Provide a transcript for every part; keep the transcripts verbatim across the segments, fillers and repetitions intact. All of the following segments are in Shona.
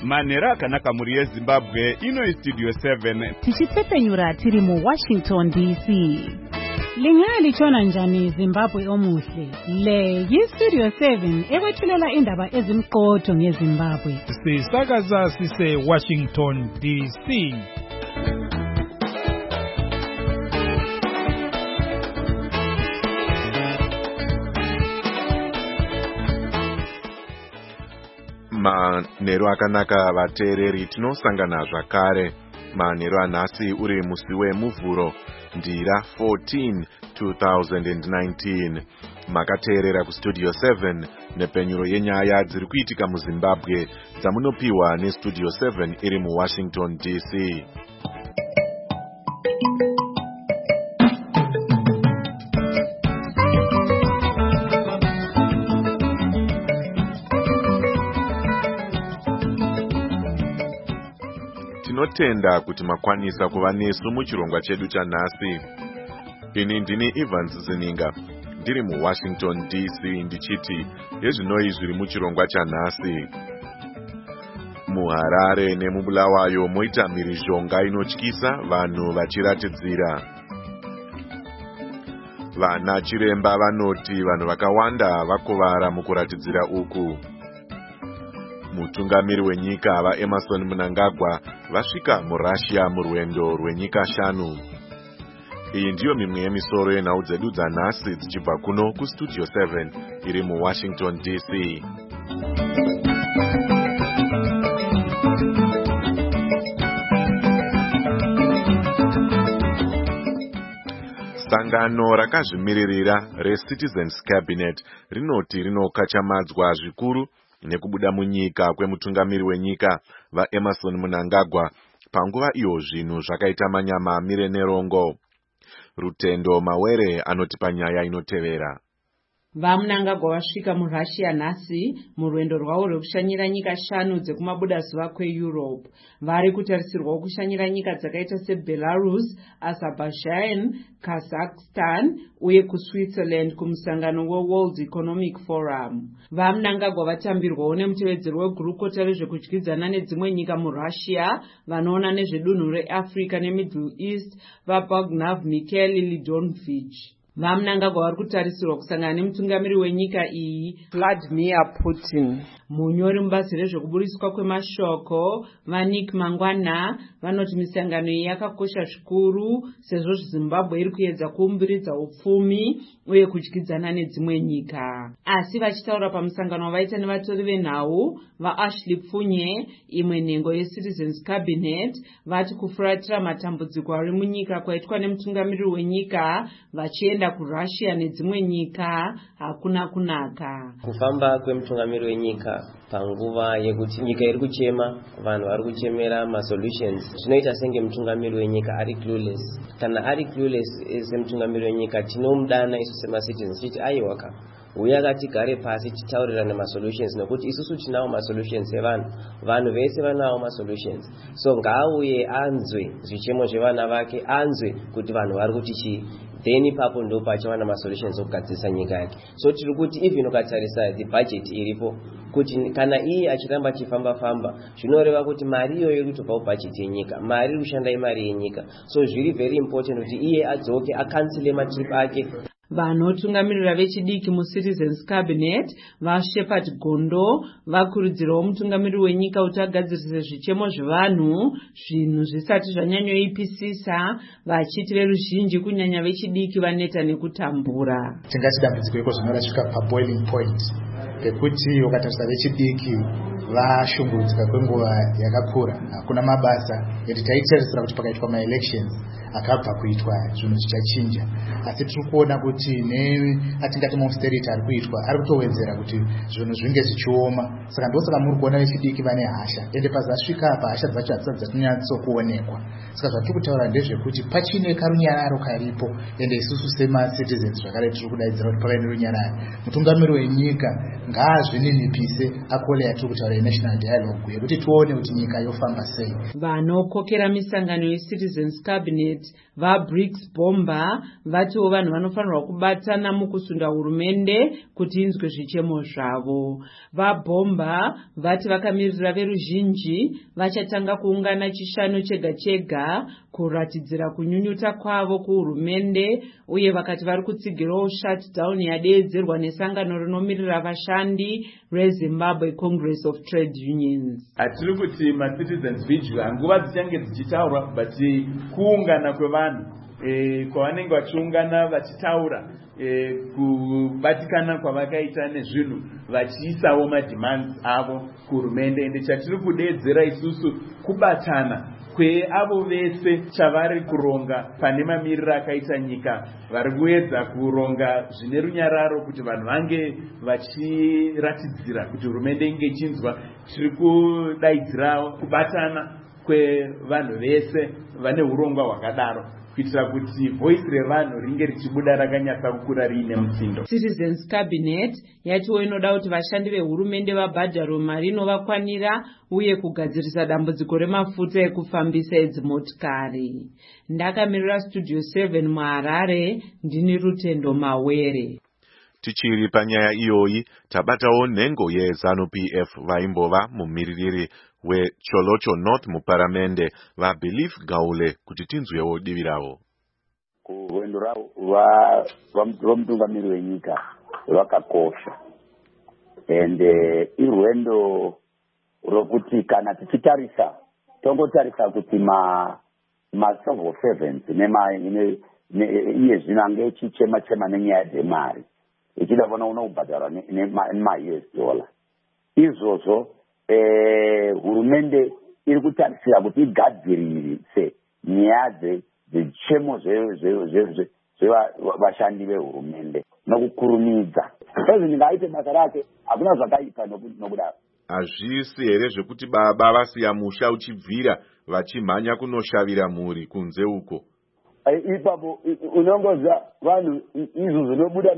manhero akanaka muri yeZimbabwe. Ino Studio seven tichitsepenyura tiri mu Washington D C. Lingali chona njani Zimbabwe omuhle. Le yiStudio seven ekwethulela indaba ezimqotho ngeZimbabwe. Sisakaza sise Washington D C. Manhero akanaka vateereri, tinosangana zvakare. Manhero anhasi uri musi wemuvhuro ndira fourteen twenty nineteen. Makateerera kuStudio seven nepenyuro yenyaya dziri kuitika muZimbabwe dzamunopiwa neStudio seven iri muWashington D C. Tinotenda kuti makwanisa kuva nesu muchirongwa chedu chanhasi. Ini ndini Evans Zininga, ndiri muWashington D C ndichiti yezvinoi zviri muchirongwa chanhasi. MuHarare nemubulawayo moita mhirizhonga inotyisa, vanhu vachiratidzira. Vana chiremba vanoti vanhu vakawanda vakuvara mukuratidzira uku. Mutungamiri wenyika vaEmmerson Mnangagwa vasvika muRussia murwendo rwenyika shanu. Iyi ndiyo mimwe yemisoro yenhau dzedu dzanhasi dzichibva kuno kuStudio seven iri muWashington D C. Sangano rakazvimiririra reCitizens Cabinet rinoti rinokachamadzwa zvikuru nekubuda munyika kwemutungamiri wenyika vaEmmerson Mnangagwa panguva iyo zvinhu zvakaita manyama mire nerongo. Rutendo Mawere anoti panyaya inotevera. VaMnangagwa vasvika muRussia nhasi murwendo rwavo rwekushanyira nyika shanu dzekumabuda zuva kweEurope. Vari kutarisirwa kushanyira nyika dzakaita seBelarus, Azerbaijan, Kazakhstan uye kuSwitzerland kumusangano weWorld Economic Forum. VaMnangagwa vatambirwawo nemutevedzeri wegurukota rezvekudyidzana nedzimwe nyika muRussia vanoona nezvedunhu reAfrica neMiddle East vaBognav Mikhail Lidonovich. VaMnangagwa vari kutarisirwa kusangana nemutungamiri wenyika iyi Vladimir Putin. Munyori mubazi rezvekuburiswa kwemashoko vaNick Mangwana vanoti misangano iyi yakakosha zvikuru sezvo Zimbabwe iri kuedza kuumbiridza upfumi uye kudyidzana nedzimwe nyika. Asi vachitaura pamusangano wavaita nevatori venhau vaAshley Pfunye, imwe nhengo yeCitizens Cabinet, vati kufuratira matambudziko ari munyika kwaitwa nemutungamiri wenyika vachienda kuRussia nedzimwe nyika hakuna kunaka. Kufamba kwemutungamiri wenyika panguva yekuti nyika iri kuchema, vanhu vari kuchemera masolutions, zvinoita senge mutungamiri wenyika ari clueless. Kana ari clueless semutungamiri wenyika, tinomudana isu semacitizens tichiti aiwaka uya ngatigare pasi titaurirane masolutions, nekuti isusu tinawo masolutions evanhu, vanhu vese vanawo masolutions. So ngaauye anzwe zvichemo zvevana vake, anzwe kuti vanhu vari kuti chii, then ipapo ndo pachiwana masolutions okugadzirisa nyika yake. So tiri kuti even ukatarisa the budget iripo kuti kana iye achiramba chifamba famba zvinoreva kuti mari iyoyo iri kutobva kubudget yenyika, mari iri kushanda imari yenyika. So zviri very important kuti iye adzoke akansile matrip ake. Vanotungamirira vechidiki muCitizens Cabinet vaShepard Gondo vakurudzirawo mutungamiri wenyika kuti agadzirise zvichemo zvevanhu zvinhu zvisati zvanyanyoipisisa, vachiti veruzhinji kunyanya vechidiki vaneta nekutambura. Tingati dambudziko iko zvino rasvika paboiling point pekuti ukatarisa vechidiki vashungurudzika kwenguva yakakura, hakuna mabasa ekuti taitarisira kuti pakaitwa maelections akabva kuitwa zvinhu zvichachinja. Asi tiri kuona kuti neatingati austerity ari kuitwa ari kutowedzera kuti zvinhu zvinge zvichioma. Saka ndosaka muri kuona vechidiki vane hasha, ende pazasvika apa hasha dzacho hadzisati dzatinyatsokuonekwa. Saka zvatiri kutaura ndezvekuti pachine karunyararo karipo, ende isusu semacitizens zvakare tiri kudaidzira kuti pave nerunyararo. Mutungamiri wenyika ngaazvininipise akole yatiri kutaura yenational dialogue yekuti tuone kuti nyika yofamba sei. Vanokokera misangano yeCitizens Cabinet Cabinet vaBriggs Bomba vatiwo vanhu vanofanirwa kubatana mukusunda hurumende kuti inzwe zvichemo zvavo. VaBomba vati vakamirira veruzhinji vachatanga kuungana chishanu chega chega kuratidzira kunyunyuta kwavo kuhurumende, uye vakati vari kutsigirawo shutdown yadeedzerwa nesangano rinomirira vashandi reZimbabwe Congress of Trade Unions. Hatiri kuti ma-citizens vigil nguva dzichange dzichitaurwa, but kuungana kwevanhu e, kwavanenge vachiungana vachitaura e, kubatikana kwavakaita nezvinhu vachiisawo mademands avo kuhurumende. Ende chatiri kudeedzera isusu kubatana kweavo vese chavari kuronga pane mamiriro akaita nyika, vari kuedza kuronga zvine runyararo kuti vanhu vange vachiratidzira kuti hurumende inge ichinzwa. Tiri kudaidzira kubatana kwevanhu vese vane urongwa hwakadaro kuitira kuti voice revanhu ringe richibuda rakanyatsa kukura riine mutsindo. Citizens Cabinet yatiwo inoda kuti vashandi vehurumende vabhadharwe mari inovakwanira uye kugadzirisa dambudziko remafuta ekufambisa edzimotikari. Ndakamirira Studio seven muHarare, ndini Rutendo Mawere. Tichiri panyaya iyoyi tabatawo nhengo yeZANU P F vaimbova mumiririri weCholocho North muparamende vaBelief Gaule kuti tinzwewo divi ravo. Kurwendo ravo rwomutungamiri wenyika rwakakosha, ende irwendo rokuti kana tichitarisa tongotarisa kuti ma ma-civil servants iye zvino ange echichema chema nenyaya dzemari ichida vona unobhadharwa nema-U S dollar. Izvozvo hurumende iri kutarisira kuti igadzirise nyaya dzechemo zvevashandi vehurumende nokukurumidza. President ngaaite basa rake, hakuna zvakaipa nokudaro. Hazvisi here zvekuti baba vasiya musha uchibvira vachimhanya kunoshavira mhuri kunze uko? Ipapo unongoza vanhu izvo zvinobuda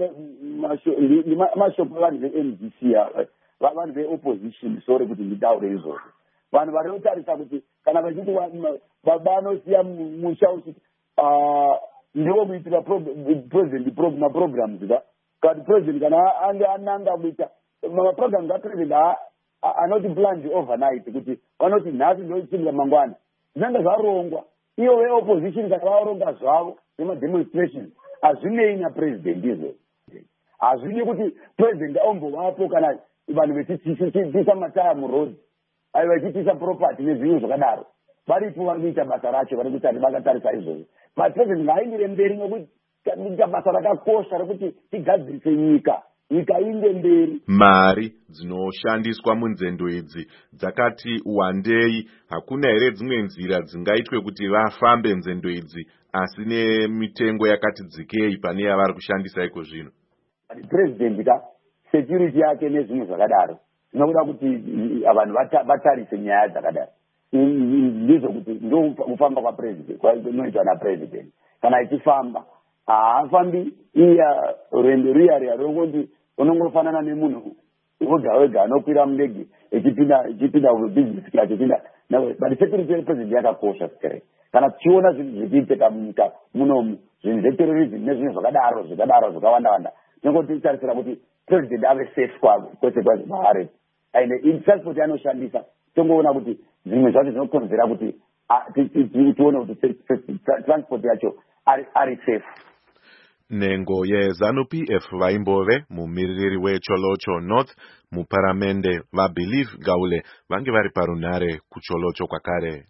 mashoko evanhu ve-M D C, vanhu ve-opposition, sorry kuti nditaure izvozvo. Vanhu vari kutarisa kuti kana vachiti baba anosiya musha uchiti ndiwo muitira president maprograms ka kuti president kana ange ananga muita maprograms apresident anoti planned overnight kuti vanoti nhasi ndoichirira mangwana zvinenge zvarongwa. Iyo ve-opposition kana varonga zvavo nemademonstrations hazvinei napresident izvo. Hazvidi kuti president aombovapo kana vanhu vechitisa mataya muroad, vachitisa property nezvinhu zvakadaro. Varipo vari kuita basa racho, vari kuti vakatarisa izvozvo. But president ngaaindire mberi nokuti kuita basa rakakosha rokuti tigadzirise nyika, nyika inde mberi. Mari dzinoshandiswa munzendo idzi dzakati wandei. Hakuna here dzimwe nzira dzingaitwe kuti vafambe nzendo idzi asi nemitengo yakati dzikei pane yavari kushandisa iko zvino? President ka security yake nezvinhu zvakadaro zvinoda kuti vanhu vatarise nyaya dzakadaro. Ndizvo kuti ndokufamba kwapresident kwanoitwa napresident. Kana achifamba haafambi iya rwendo riya riya rokuti unongofanana nemunhu wega wega anokwira mundege echipinda business class echipinda. But security yepresident yakakosha sikere. Kana tichiona zvinhu zvichiitika munyika munomu, zvinhu zveterrorism nezvinhu zvakadaro zvakadaro zvakawanda wanda, tinongotarisira kuti president ave safe kwese kwese kwaari. And transport yanoshandisa tongoona kuti zvimwe zvacho zvinokonzera kuti tione kuti transport yacho ari safe. Nhengo yeZANU P F vaimbove mumiririri weCholocho North muparamende vaBelief Gaule vange vari parunhare kuCholocho kwakare.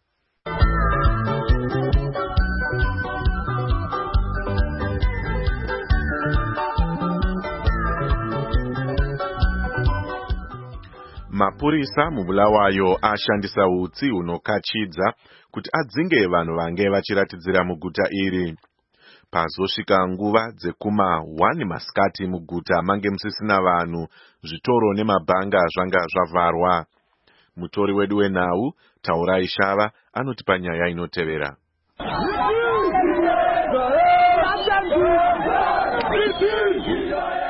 Mapurisa mubulawayo ashandisa utsi unokachidza kuti adzinge vanhu vange vachiratidzira muguta iri. Pazosvika nguva dzekuma one masikati muguta mange musisina vanhu, zvitoro nemabhanga zvanga zvavharwa. Mutori wedu wenhau Taurai Shava anoti panyaya inotevera. Nyanga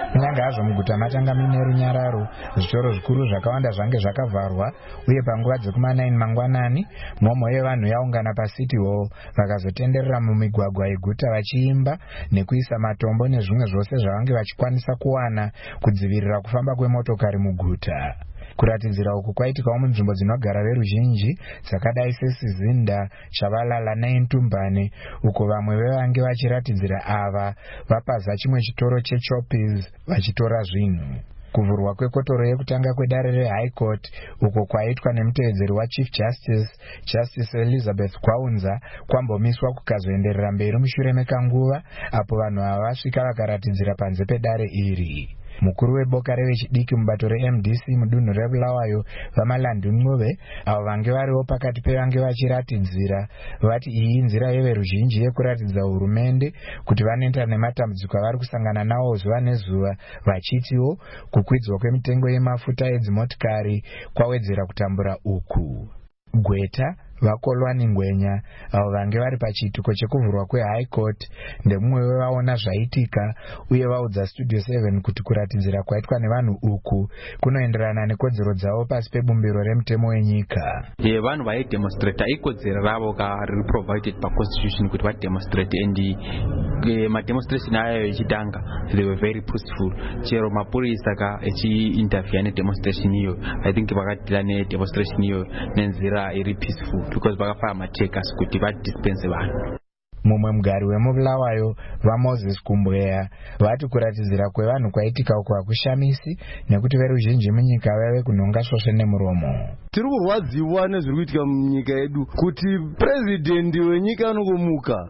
zvazvo muguta matanga muine runyararo, zvitoro zvikuru zvakawanda zvange zvakavharwa, uye panguva dzekuma naini mangwanani mhomho yevanhu yaungana paCity Hall vakazotenderera mumigwagwa yeguta vachiimba nekuisa matombo nezvimwe zvose zvavange vachikwanisa kuwana kudzivirira kufamba kwemotokari muguta. Kuratidzira uku kwaitikawo munzvimbo dzinogara veruzhinji dzakadai seSizinda, Chavalala neNtumbane, uko vamwe vevange vachiratidzira ava vapaza chimwe chitoro cheChoppies vachitora zvinhu. Kuvhurwa kwekotoro yekutanga kwedare reHigh Court uko kwaitwa nemutevedzeri waChief Justice Justice Elizabeth Kwaunza kwambomiswa kukazoenderera mberi mushure mekanguva apo vanhu ava vasvika vakaratidzira panze pedare iri. Mukuru weboka revechidiki mubato reM D C mudunhu reBulawayo vaMalandu Ncube avo vange variwo pakati pevange vachiratidzira vati iyi inzira yeveruzhinji yekuratidza hurumende kuti vanoita nematambudziko avari kusangana nawo zuva nezuva, vachitiwo kukwidzwa kwemitengo yemafuta edzimotikari kwawedzera kutambura uku. Gweta vaKolwani Ngwenya avo vange vari pachiitiko chekuvhurwa kweHigh Court ndemumwe wevaona zvaitika uye vaudza Studio seven kuti kuratidzira kwaitwa nevanhu uku kunoenderana nekodzero dzavo pasi pebumbiro remutemo wenyika. Ye vanhu vaidemonstrate ikodzero ravo ka riri provided paconstitution kuti vademonstrate, and mademonstration ayo echitanga they were very peaceful. Chero mapurisa ka echiinterfere nedemonstration iyo, I think vakadila nedemonstration iyo nenzira iri peaceful because vakafaya machekas kuti vadispense vanhu. Mumwe mugari wemuBulawayo vaMoses Kumbweya vati kuratidzira kwevanhu kwaitika uko hakushamisi nekuti veruzhinji munyika vave kunhonga svosve nemuromo. Tiri kurwadziwa nezviri kuitika munyika yedu kuti president wenyika anongomuka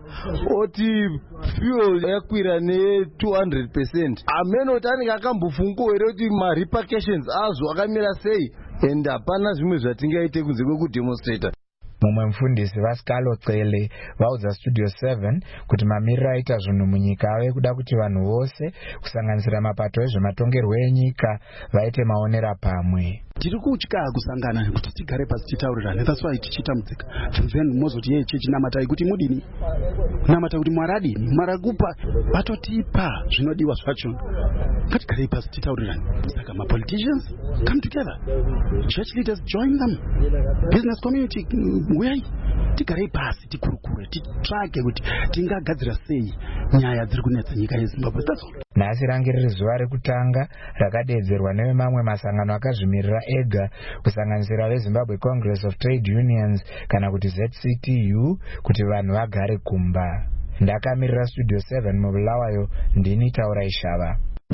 oti fuel yakwira ne two hundred percent. Ameno kuti anenge akambofunga here kuti ma-repercussions azvo akamira sei, and hapana zvimwe zvatingaite kunze kwekudemonstrata. Mumwe mufundisi vaScalo Cele vaudza Studio seven kuti mamiriro aita zvinhu munyika ave kuda kuti vanhu vose kusanganisira mapato ezvematongerwo enyika vaite maonera pamwe. Tiri kutya kusangana nekuti tigare pasi titaurirane. That's why tichitambudzika. Then mozoti ye chechi namatai kuti mudini. Namata kuti mwaradini, mwarakupa vatotipa zvinodiwa zvacho. Ngatigare pasi titaurirane. Saka ma politicians come together. Church leaders join them. Business community where tigare pasi tikurukure titsvage kuti tingagadzira sei nyaya dziri kunetsa nyika yeZimbabwe. That's all. Nhasi range riri zuva rekutanga rakadeedzerwa nevemamwe masangano akazvimirira ega kusanganisira veZimbabwe Congress of Trade Unions kana kuti Z C T U kuti vanhu vagare kumba. Ndakamirira Studio seven muBulawayo, ndini Taura Ishava.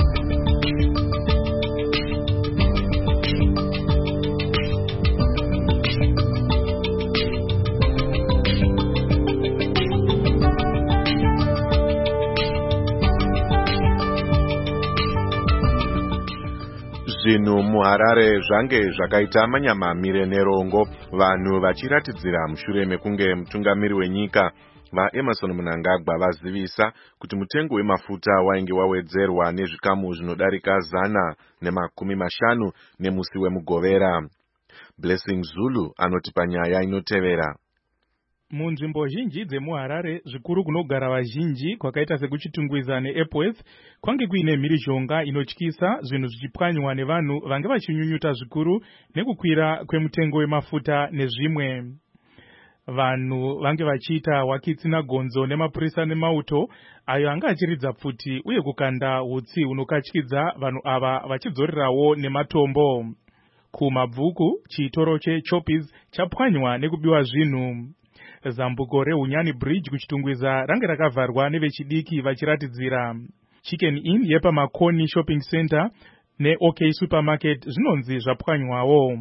Zvinhu muHarare zvange zvakaita manyamamire nerongo, vanhu vachiratidzira mushure mekunge mutungamiri wenyika vaEmerson Mnangagwa vazivisa kuti mutengo wemafuta wainge wawedzerwa nezvikamu zvinodarika zana nemakumi mashanu nemusi wemugovera. Blessing Zulu anoti panyaya inotevera. Munzvimbo zhinji dzemuHarare zvikuru kunogara vazhinji kwakaita sekuchitungwiza neEpworth kwange kuine mhirizhonga inotyisa, zvinhu zvichipwanywa nevanhu vange vachinyunyuta zvikuru nekukwira kwemutengo wemafuta nezvimwe. Vanhu vange vachiita wakitsina gonzo nemapurisa nemauto ayo anga achiridza pfuti uye kukanda hutsi hunokatyidza vanhu ava vachidzorerawo nematombo. Kumabvuku chitoro cheChoppies chapwanywa nekubiwa zvinhu. Zambuko reHunyani Bridge kuchitungwiza range rakavharwa nevechidiki vachiratidzira. Chicken Inn yepaMakoni Shopping Center neOK Supermarket zvinonzi zvapwanywawo.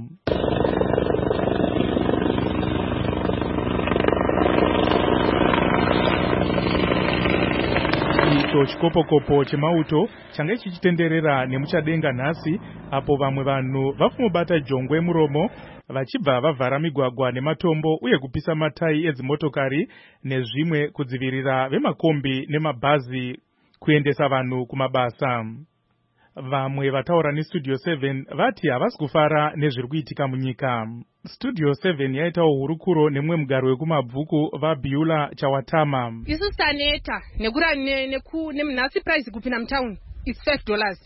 Icho chikopokopo chemauto change chichitenderera nemuchadenga nhasi apo vamwe vanhu vafumobata jongwe muromo vachibva vavhara migwagwa nematombo uye kupisa matayi edzimotokari nezvimwe kudzivirira vemakombi nemabhazi kuendesa vanhu kumabasa. Vamwe vataura neStudio seven vati havasi kufara nezviri kuitika munyika. Studio seven yaitawo hurukuro nemwe mugaro wekumabvuku vaBiula Chawatama. Isu staneta nekura nemunhasi price kupinda mutown it's five dollars.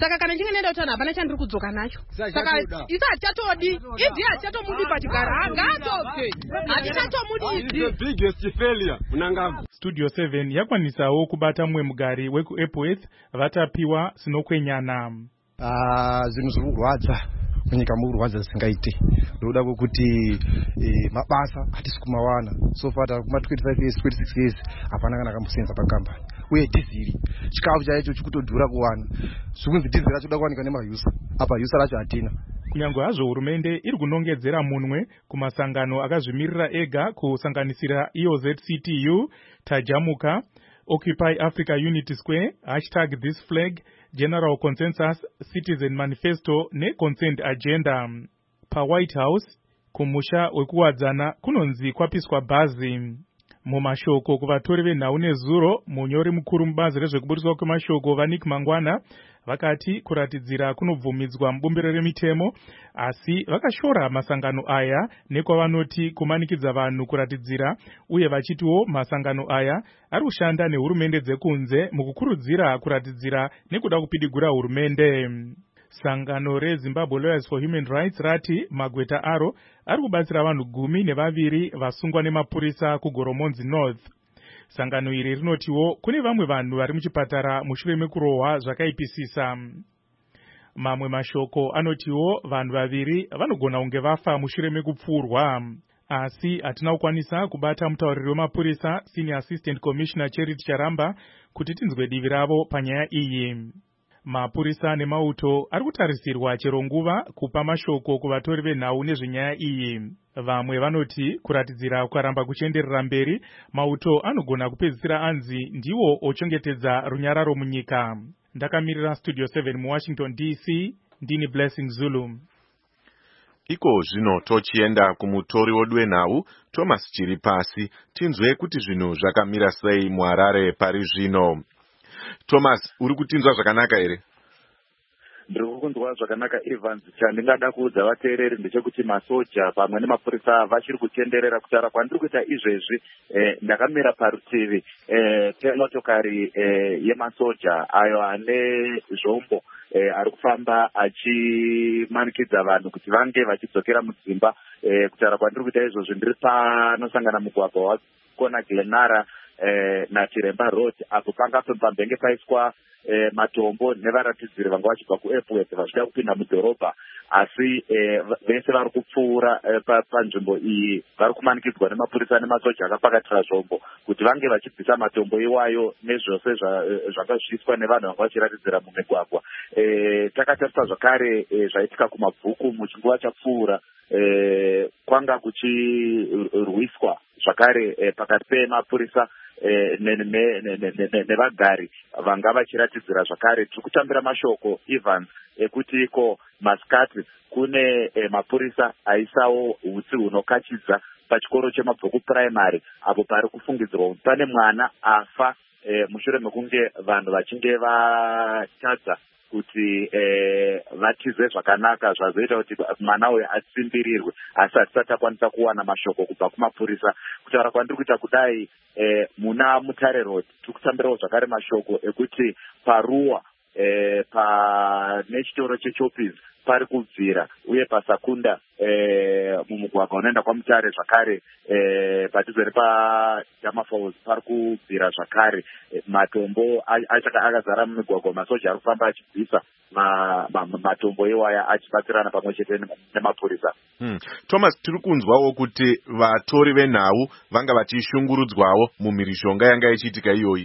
saka kana ndinge nenda utano hapana chandiri kudzoka nacho saka isa hachatodi idi hachatomudi pachigara ngaatobve hatichatomudisi biggest failure Mnangagwa. Studio seven yakwanisawo kubata mumwe mugari wekuEpworth vatapiwa sinokwenyana. Ah, zvinhu zviri kurwadza munyika muri kurwadza zvisingaite ndoda kuti eh, mabasa hatisi kumawana so far kuma twenty-five years twenty-six years hapana kana kambosenza pakambani uye dizili chikafu chaicho chikutodhura kuwana zvikunzi dizili racho da kuwanika nemayusa apa yusa racho hatina. Kunyange hazvo hurumende iri kunongedzera munwe kumasangano akazvimirira ega kusanganisira E O Z C T U, Tajamuka, Occupy Africa Unity Square, hashtag This Flag, General Consensus, Citizen Manifesto ne Consent Agenda. Pa White House, kumusha wekuwadzana kunonzi kwapiswa bhazi. Mumashoko kuvatori venhau nezuro, munyori mukuru mubazi rezvekuburiswa kwemashoko Vanik Mangwana vakati kuratidzira kunobvumidzwa mubumbiro remitemo, asi vakashora masangano aya nekwavanoti kumanikidza vanhu kuratidzira, uye vachitiwo masangano aya ari kushanda nehurumende dzekunze mukukurudzira kuratidzira nekuda kupidigura hurumende. Sangano reZimbabwe Lawyers for Human Rights rati magweta aro ari kubatsira vanhu gumi nevaviri vasungwa nemapurisa kuGoromonzi North. Sangano iri rinotiwo kune vamwe vanhu vari muchipatara mushure mekurohwa zvakaipisisa. Mamwe mashoko anotiwo vanhu vaviri vanogona kunge vafa mushure mekupfurwa. Asi hatina kukwanisa kubata mutauriri wemapurisa Senior Assistant Commissioner Charity Charamba kuti tinzwe divi ravo panyaya iyi. Mapurisa nemauto ari kutarisirwa chero nguva kupa mashoko kuvatori venhau nezvenyaya iyi. Vamwe vanoti kuratidzira kukaramba kuchenderera mberi, mauto anogona kupedzisira anzi ndiwo ochengetedza runyararo munyika. Ndakamirira Studio seven muWashington D C, ndini Blessing Zulu. Iko zvino tochienda kumutori wedu wenhau Thomas Chiripasi tinzwe kuti zvinhu zvakamira sei muHarare pari zvino. Thomas, uri kutinzwa zvakanaka here? Ndiri kunzwa zvakanaka Evans. Chandingada kuudza vateereri ndechekuti masoja pamwe nemapurisa vachiri kutenderera kutaura kwandiri kuita izvezvi. Eh, ndakamira parutivi eh, pemotokari eh, yemasoja ayo ane zvombo eh, ari kufamba achimanikidza vanhu kuti vange vachidzokera mudzimba. Eh, kutaura kwandiri kuita izvozvi ndiri panosangana mugwagwa wakona Glenara Eh, naChiremba Road apo panga pambenge paiswa eh, matombo nevaratidziri vanga vachibva kuEpworth vachida kupinda mudhorobha, asi eh, vese vari kupfuura eh, panzvimbo iyi vari kumanikidzwa nemapurisa nemasoja akapakatira zvombo kuti vange vachibvisa matombo iwayo nezvose zvanga zviiswa nevanhu vanga vachiratidzira mumigwagwa. Eh, takatarisa zvakare eh, zvaitika kumabvuku muchinguva chapfuura eh, kwanga kuchirwiswa zvakare eh, pakati pemapurisa eh, nevagari vanga vachiratidzira zvakare. Tiri kutambira mashoko Evans ekuti iko masikati kune eh, mapurisa aisawo hutsi hunokachidza pachikoro chemabvuku primary apo pari kufungidzirwa pane mwana afa eh, mushure mekunge vanhu vachinge vatadza kuti eh, vatize zvakanaka zvazoita kuti mwana uyu atsimbirirwe, asi hatisati takwanisa kuwana mashoko kubva kumapurisa. Kutaura kwandiri kuita kudai eh, muna Mutare Road tiri kutambirawo zvakare mashoko ekuti paruwa eh, pane chitoro cheChoppies pari kubvira, uye pasakunda eh, mumugwagwa unoenda kwaMutare zvakare eh, padhuze nepaDamafalls pari kubvira zvakare eh, matombo achaka akazara mumigwagwa, masoja ari kufamba achibvisa ma, ma, matombo iwaya achibatsirana pamwe chete nemapurisa. Hmm. Thomas, tiri kunzwawo kuti vatori venhau vanga vachishungurudzwawo mumhirizhonga yanga ichiitika iyoyi.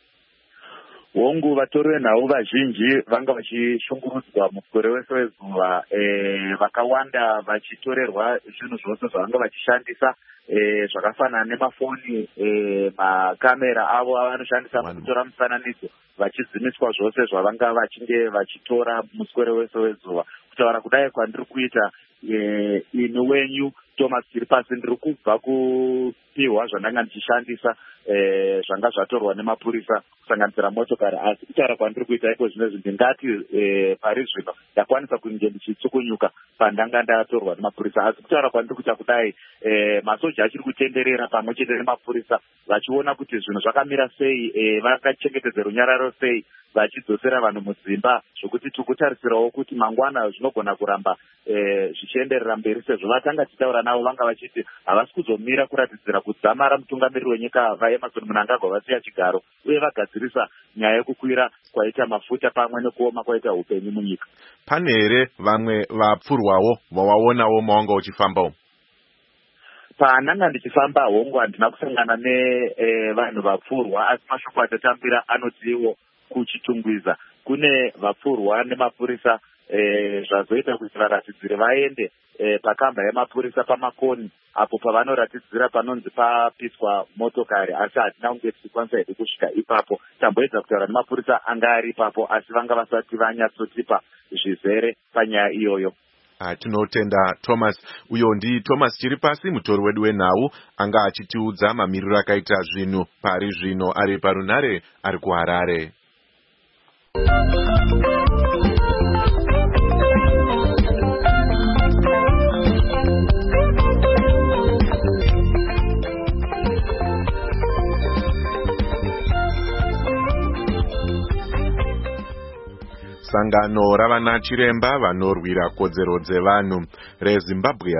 Hongu, vatori venhau vazhinji vanga vachishungurudzwa mukore wese wezuva, eh, vakawanda vachitorerwa zvinhu zvose zvavanga vachishandisa eh, zvakafanana nemafoni, eh, makamera avo avanoshandisa kutora mufananidzo, vachizimiswa zvose zvavanga vachinge vachitora muswere wese wezuva. Kutaura kudai kwandiri kuita eh, ino wenyu Thomas Chiripasi ndiri kubva kupiwa zvandanga ndichishandisa eh, zvanga zvatorwa nemapurisa kusanganisira motokari, asi kutaura kwandiri kuita iko zvino zvinhu ndingati eh, pari zvino ndakwanisa kunge ndichitsukunyuka pandanga ndatorwa nemapurisa, asi kutaura kwandiri kuita kudai eh, masoja achiri kutenderera pamwe chete nemapurisa vachiona kuti zvinhu zvakamira sei, eh, vakachengetedza runyararo sei, vachidzosera vanhu mudzimba, zvokuti tikutarisirawo kuti mangwana zvinogona kuramba eh, zvichienderera mberi, sezvo vatanga tichitaura navo vanga vachiti havasi kuzomira kuratidzira kudzamara mutungamiriri wenyika vaEmmerson Mnangagwa vasiya chigaro uye vagadzirisa nyaya yekukwira kwaita mafuta pamwe nekuoma kwaita upenyu munyika. Pane here vamwe vapfurwawo vawaonawo mawanga uchifambawo? Pananga ndichifamba hongu handina kusangana nevanhu e, vapfurwa, asi mashoko atatambira anotiwo kuchitungwiza kune vapfurwa nemapurisa e, zvazoita kuti varatidzire vaende e, pakamba yemapurisa pamakoni apo pavanoratidzira panonzi papiswa motokari, asi hatina kunge tichikwanisa hedu kusvika ipapo. Tamboedza kutaura nemapurisa anga ari ipapo, asi vanga vasati vanyatsotipa zvizere panyaya iyoyo. Tinotenda Thomas. Uyo ndi Thomas Chiripasi, mutori wedu wenhau, anga achitiudza mamiriro akaita zvinhu pari zvino ari parunare ari kuHarare. Sangano ravana chiremba vanorwira kodzero dzevanhu reZimbabwe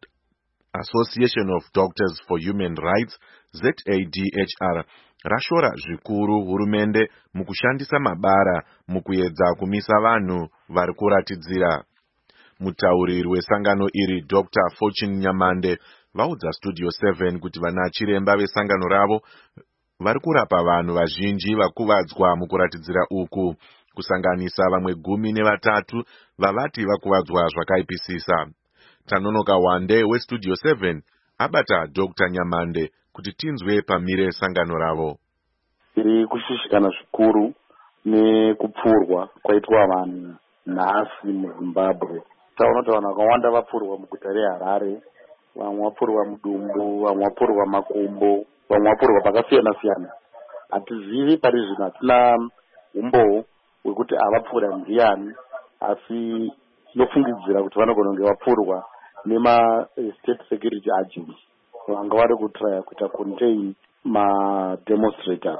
Association of Doctors for Human Rights Z A D H R rashora zvikuru hurumende mukushandisa mabara mukuedza kumisa vanhu vari kuratidzira. Mutauriri wesangano iri Doctor Fortune Nyamande vaudza Studio seven kuti vana chiremba vesangano ravo vari kurapa vanhu vazhinji vakuvadzwa mukuratidzira uku, kusanganisa vamwe gumi nevatatu vavati vakuvadzwa zvakaipisisa. Tanonoka Wande weStudio seven abata Doctor Nyamande kuti tinzwe pamire sangano ravo. Tiri kushishikana zvikuru nekupfurwa kwaitwa vanhu nhasi muZimbabwe. Taona kuti vanhu vakawanda vapfurwa muguta reHarare, vamwe vapfurwa mudumbu, vamwe vapfurwa makumbo, vamwe vapfurwa pakasiyana siyana. Hatizivi pari zvino, hatina umbowo wekuti avapfura ndiani, asi tinofungidzira kuti vanogona kunge vapfurwa nema state security agents vanga vari kutraya kuita contain mademonstrators.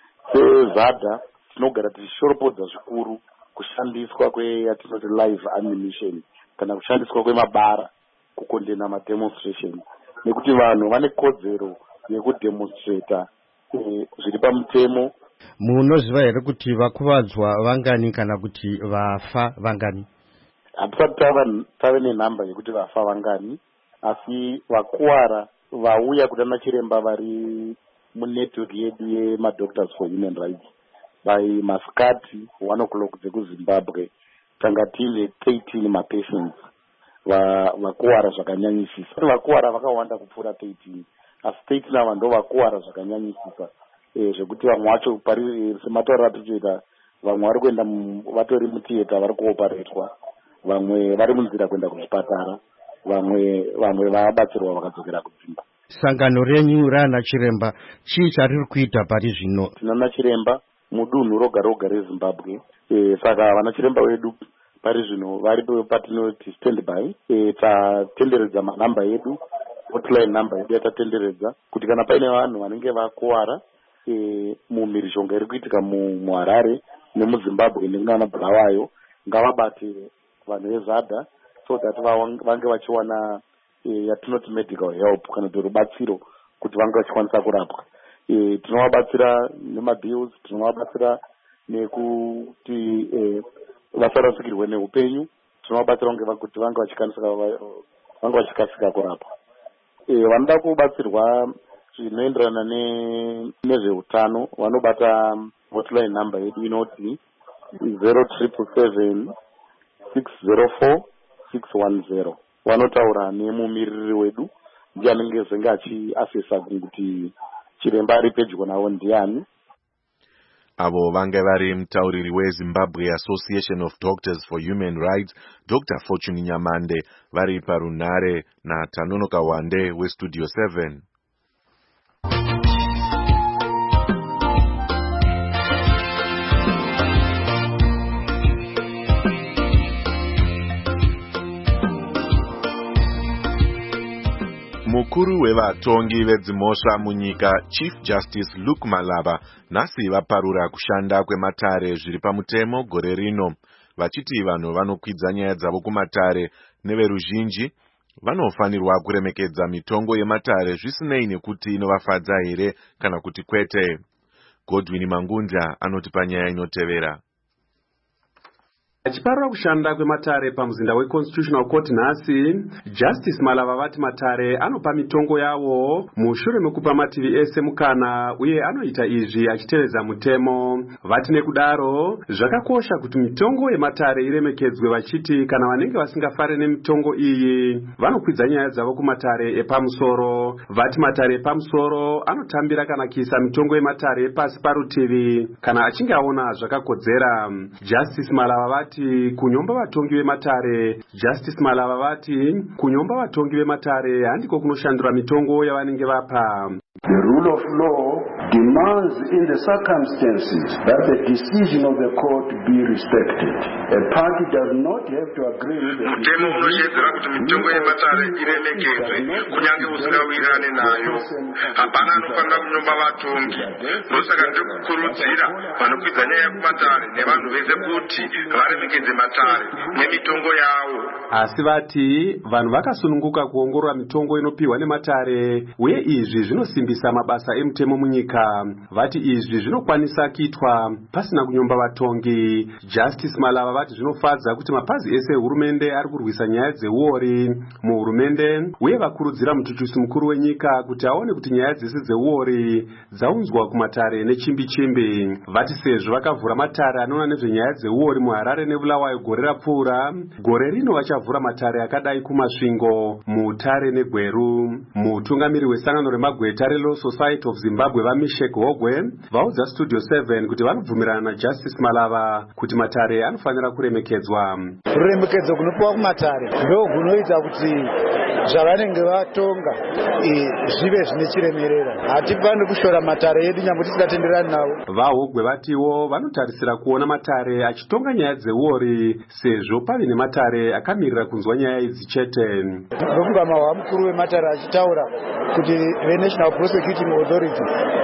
SeZADA tinogara tichishoropodza zvikuru kushandiswa kweyatinoti live ammunition kana kushandiswa kwemabara kukondena mademonstration, nekuti vanhu vane kodzero yekudemonstrata e, zviri pamutemo. Munoziva here kuti vakuvadzwa vangani kana kuti vafa vangani? Hatisati tave nenhamba yekuti vafa vangani, asi vakuwara vauya kudana chiremba vari munetwork yedu yemadoctors for human rights by masikati one o'clock dzekuZimbabwe tanga tine thirteen mapatients vakuwara zvakanyanyisisa. Vakuwara vakawanda kupfuura thirteen, asi thirteen ava ndo vakuwara zvakanyanyisisa e, zvekuti vamwe vacho pari sematauro atichoita, vamwe vari kuenda vatori mutiyeta vari kuoparetwa, vamwe vari munzira kuenda kuzvipatara, vamwe vamwe vabatsirwa vakadzokera kudzimba. Sangano renyu rana chiremba chii chariri kuita pari zvino? Tinana chiremba mudunhu roga roga reZimbabwe, e, saka vana chiremba wedu pari zvino vari patinoti standby. E, tatenderedza manhamba edu, hotline number yedu yatatenderedza kuti kana paine vanhu vanenge vakuwara e, mumhirizhonga iri kuitika muHarare nemuZimbabwe nekunana Bulawayo, ngavabate vanhu veZADA so that vange vachiwana e, yatinoti medical help kana kuti rubatsiro kuti vange vachikwanisa kurapwa. E, tinovabatsira nemabills, tinovabatsira nekuti e, vasarasikirwe neupenyu, tinovabatsira kuti vange vachikasika kurapwa. E, vanoda kubatsirwa zvinoenderana nezveutano vanobata hotline number yedu inoti zero triple seven six zero four six one zero. Vanotaura nemumiriri wedu ndiye anenge zenge achiasesa kuti chiremba ari pedyo navo ndiani. Avo vange vari mutauriri weZimbabwe Association of Doctors for Human Rights Doctor Fortune Nyamande vari parunare naTanonoka Wande weStudio seven. Mukuru wevatongi vedzimhosva munyika Chief Justice Luke Malava nhasi vaparura kushanda kwematare zviri pamutemo gore rino, vachiti vanhu vanokwidza nyaya dzavo kumatare neveruzhinji vanofanirwa kuremekedza mitongo yematare zvisinei nekuti inovafadza here kana kuti kwete. Godwin Mangunda anotipa nyaya inotevera. Achiparura kushanda kwematare pamuzinda weConstitutional Court nhasi, Justice Malava vati matare anopa mitongo yavo mushure mekupa mativi ese mukana uye anoita izvi achitevedza mutemo. Vati nekudaro zvakakosha kuti mitongo yematare iremekedzwe, vachiti kana vanenge vasingafare nemitongo iyi vanokwidza nyaya dzavo kumatare epamusoro. Vati matare epamusoro anotambira kana kuisa mitongo yematare epasi parutivi kana achinge aona zvakakodzera. Justice Malava vati kunyomba vatongi vematare Justice Malava vati kunyomba vatongi vematare handiko kunoshandura mitongo yavanenge vapa. The rule of law demands in the circumstances that the decision of the court be respected. A party does not have to agree with the mutemo unoshedzera kuti mitongo yematare iremekedzwe kunyange usingawirirane nayo. Hapana anofanira kunyomba vatongi. Ndosaka ndikukurudzira vanokwidza nyaya yekumatare nevanhu vese kuti varemekedze matare nemitongo yavo. Asi vati vanhu vakasununguka kuongorora mitongo inopiwa nematare uye izvi zvinosimbisa mabasa emutemo munyika. Vati izvi zvinokwanisa kuitwa pasina kunyomba vatongi. Justice Malava vati zvinofadza kuti mapazi ese ehurumende ari kurwisa nyaya dzeuori muhurumende uye vakurudzira muchuchisi mukuru wenyika kuti aone kuti nyaya dzese dzeuori dzaunzwa kumatare nechimbi chimbi. Vati sezvo vakavhura matare anoona nezvenyaya dzeuori muHarare neBulawayo gore rapfuura, gore rino vachavhura matare akadai kumasvingo, Mutare neGweru. Mutungamiri wesangano remagweta reLaw Society of Zimbabwe vaMishek Hogwe vaudza Studio seven kuti vanobvumirana naJustice Malava kuti matare anofanira kuremekedzwa. Kuremekedzo kunopiwa kumatare ndo kunoita kuti zvavanenge vatonga zvive zvine chiremerera. Hatifani kushora matare edu nyangwe tisingatenderani nawo. VaHogwe vatiwo vanotarisira kuona matare achitonga nyaya dzeuori sezvo pave nematare akamirira kunzwa nyaya idzi chete. Ndofunga mukuru wematare achitaura kuti veNational Prosecuting Authority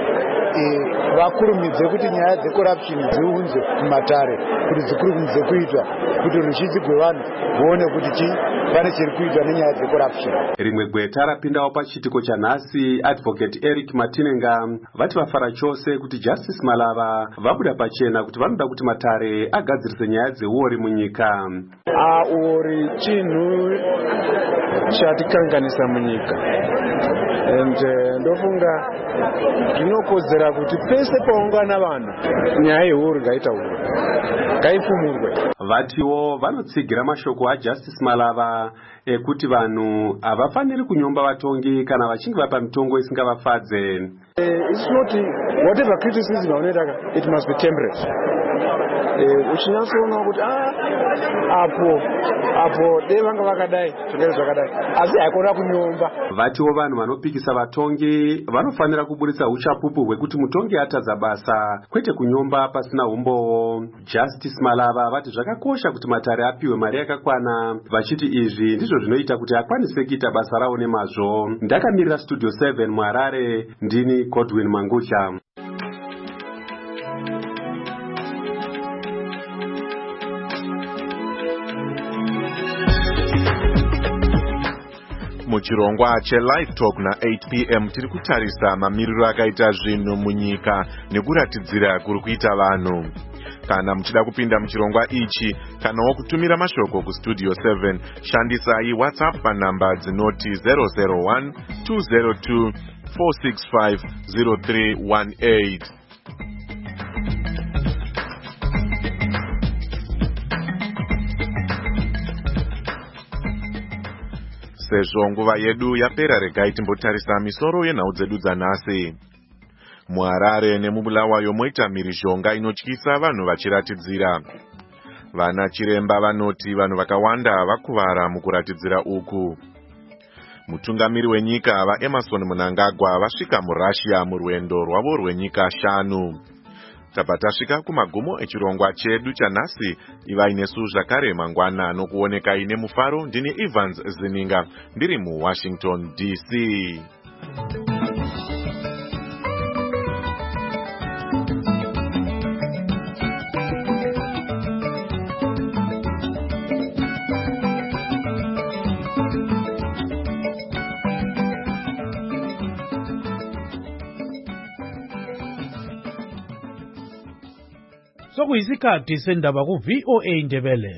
vakurumidze kuti nyaya dzecorruption dziunzwe kumatare kuti dzikurumidze kuitwa kuti ruzhinji rwevanhu voone kuti chi pane chiri kuitwa nenyaya dzecorruption. Rimwe gweta rapindawo pachiitiko chanhasi, Advocate Eric Matinenga vati vafara chose kuti Justice Malava vabuda pachena kuti vanoda kuti matare agadzirise nyaya dzeuori munyika. Uori chinhu chatikanganisa munyika and ndofunga zvinokodzera kuti pese paungana vanhu nyaya yeuori ngaitaurwe, ngaifumurwe. Vatiwo vanotsigira mashoko aJustice Malava ekuti vanhu havafaniri kunyomba vatongi kana vachinge vapa mitongo isingavafadze. It's not whatever criticism vaonoita, it must be temperate. Uchinyasoona kuti apo apo dei vanga vakadai zvingari zvakadai asi haikona kunyomba. Vatiwo vanhu vanopikisa vatongi vanofanira kuburitsa uchapupu hwekuti mutongi atadza basa kwete kunyomba pasina umbowo. Justice Malava vati zvakakosha kuti matare apiwe mari yakakwana, vachiti izvi ndizvo zvinoita kuti akwanise kuita basa rawo nemazvo. Ndakamirira Studio seven muHarare, ndini Godwin Mangunda. Muchirongwa cheLive Talk na eight p m tiri kutarisa mamiriro akaita zvinhu munyika nekuratidzira kuri kuita vanhu. Kana muchida kupinda muchirongwa ichi kanawo kutumira mashoko kuStudio seven, shandisai WhatsApp panhamba dzinoti zero zero one two zero two four six five zero three one eight. Sezvo nguva yedu yapera, regai timbotarisa misoro yenhau dzedu dzanhasi. MuHarare nemuBulawayo moita mhirizhonga inotyisa vanhu vachiratidzira. Vana chiremba vanoti vanhu vakawanda vakuvara mukuratidzira uku. Mutungamiri wenyika vaEmmerson Mnangagwa vasvika muRussia murwendo rwavo rwenyika shanu. tapatasvika kumagumo echirongwa chedu chanhasi. Ivai nesu zvakare mangwana nokuoneka ine mufaro. Ndini Evans Zininga ndiri muWashington D C. Sokuyisikhathi sendaba ku V O A Ndebele.